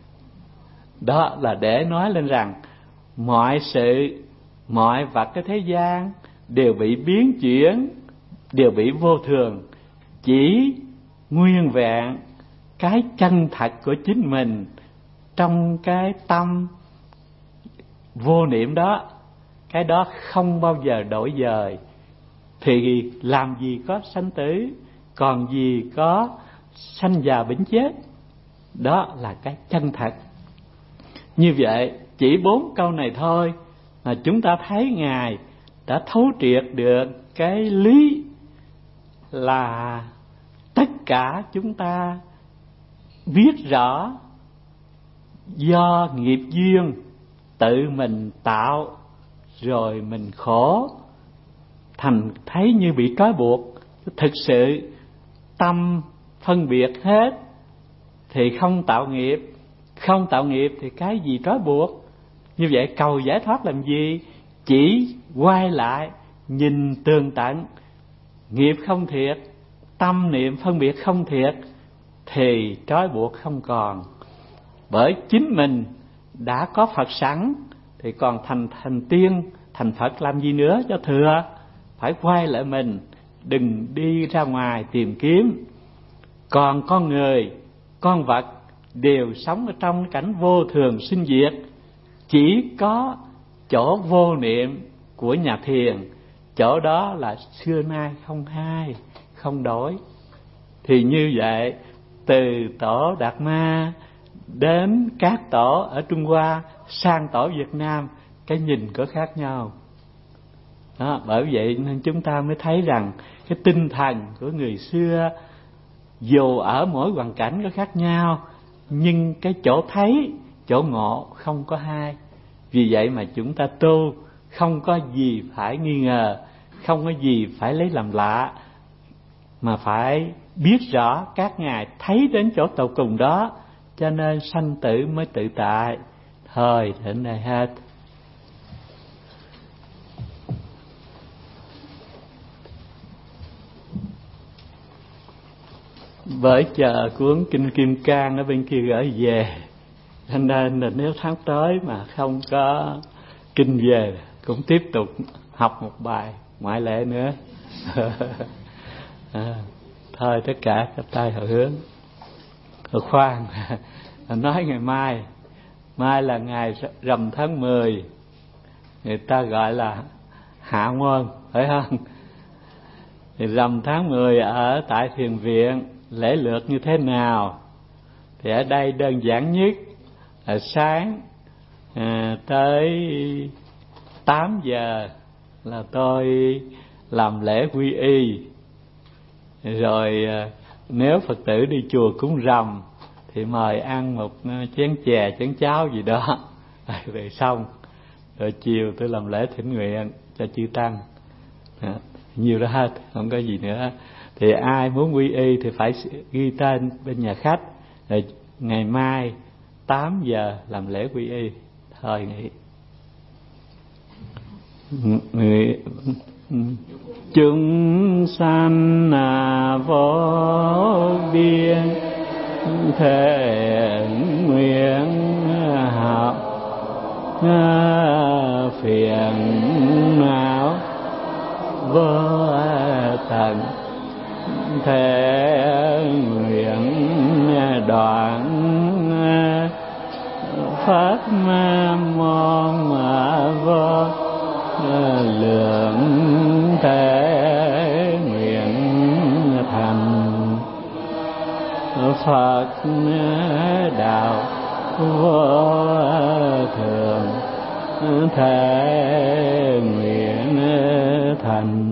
Đó là để nói lên rằng mọi sự, mọi vật cái thế gian đều bị biến chuyển, đều bị vô thường. Chỉ nguyên vẹn cái chân thật của chính mình trong cái tâm vô niệm đó, cái đó không bao giờ đổi dời. Thì làm gì có sanh tử, còn gì có sanh già bệnh chết. Đó là cái chân thật. Như vậy chỉ bốn câu này thôi mà chúng ta thấy Ngài đã thấu triệt được cái lý là tất cả chúng ta biết rõ do nghiệp duyên tự mình tạo, rồi mình khổ thành thấy như bị trói buộc. Thực sự tâm phân biệt hết thì không tạo nghiệp, không tạo nghiệp thì cái gì trói buộc. Như vậy cầu giải thoát làm gì? Chỉ quay lại nhìn tường tận, nghiệp không thiệt, tâm niệm phân biệt không thiệt, thì trói buộc không còn. Bởi chính mình đã có Phật sẵn thì còn thành thành tiên, thành Phật làm gì nữa cho thừa. Phải quay lại mình, đừng đi ra ngoài tìm kiếm. Còn con người, con vật đều sống ở trong cảnh vô thường sinh diệt. Chỉ có chỗ vô niệm của nhà thiền, chỗ đó là xưa nay không hai, không đổi. Thì như vậy, từ tổ Đạt Ma đến các tổ ở Trung Hoa sang tổ Việt Nam, cái nhìn có khác nhau. Đó, bởi vậy nên chúng ta mới thấy rằng cái tinh thần của người xưa dù ở mỗi hoàn cảnh có khác nhau, nhưng cái chỗ thấy, chỗ ngộ không có hai. Vì vậy mà chúng ta tu không có gì phải nghi ngờ, không có gì phải lấy làm lạ, mà phải biết rõ các ngài thấy đến chỗ tận cùng đó, cho nên sanh tử mới tự tại. Thôi đến đây hết. Bởi chờ cuốn Kinh Kim Cang ở bên kia gửi về, cho nên là nếu tháng tới mà không có kinh về cũng tiếp tục học một bài ngoại lệ nữa. À, thôi tất cả chắp tay hồi hướng. Rồi khoan, nói ngày mai mai là ngày rằm tháng mười, người ta gọi là hạ nguồn, phải không? Thì rằm tháng mười ở tại thiền viện lễ lượt như thế nào? Thì ở đây đơn giản nhất là sáng à, tới tám giờ là tôi làm lễ quy y. Rồi à, nếu Phật tử đi chùa cúng rằm thì mời ăn một chén chè, chén cháo gì đó. Về xong rồi chiều tôi làm lễ thỉnh nguyện cho chư tăng. À, nhiều đó hết, không có gì nữa. Thì ai muốn quy y thì phải ghi tên bên nhà khách. Rồi ngày mai tám giờ làm lễ quy y. Thôi nghỉ. Người chúng sanh là vô biên thể nguyện học phiền não vô tận thể nguyện đoạn pháp môn vô lượng thể nguyện thành Phật đạo vô thượng thể nguyện thành.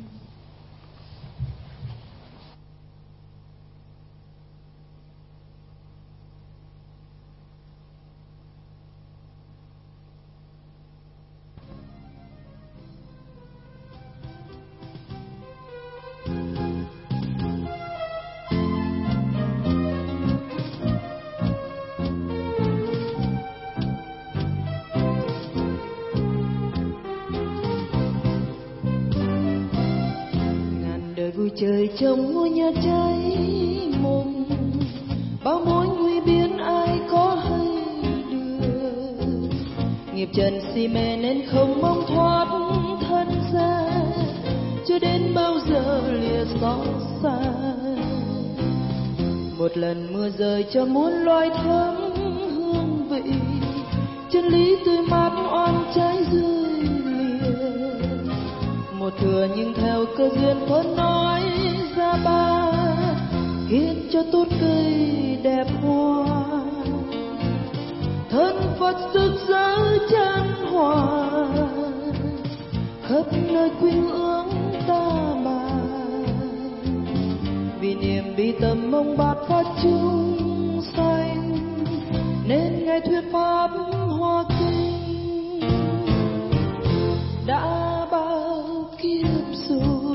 Vui chơi trong ngôi nhà cháy mùng, bao mối nguy biên ai có hay được. Nghiệp trần si mê nên không mong thoát thân ra, cho đến bao giờ lìa xót xa. Một lần mưa rơi cho muôn loài thơm hương vị, chân lý tươi mát oan trái rơi lìa. Một thừa nhưng theo cơ duyên phân nói ra ba, khiến cho tốt cây đẹp hoa. Thân Phật rực rỡ chân hòa, khắp nơi quy ương ta bà. Vì niềm bi tâm mong bát phát chúng sanh, nên ngài thuyết pháp hoa kinh. Đã kiếp rồi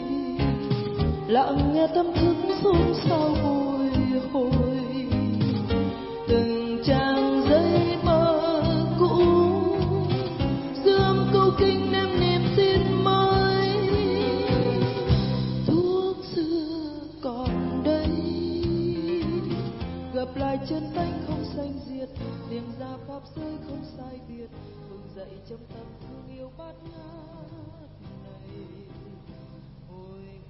lặng nghe tâm thức xôn xao bồi hồi, từng trang giấy mơ cũ dương câu kinh ném niềm tin mới. Thuốc xưa còn đây gặp lại chân tánh không sanh diệt, niềm ra pháp giới không sai biệt, vực dậy trong tâm thương yêu bát ngát này. Ôi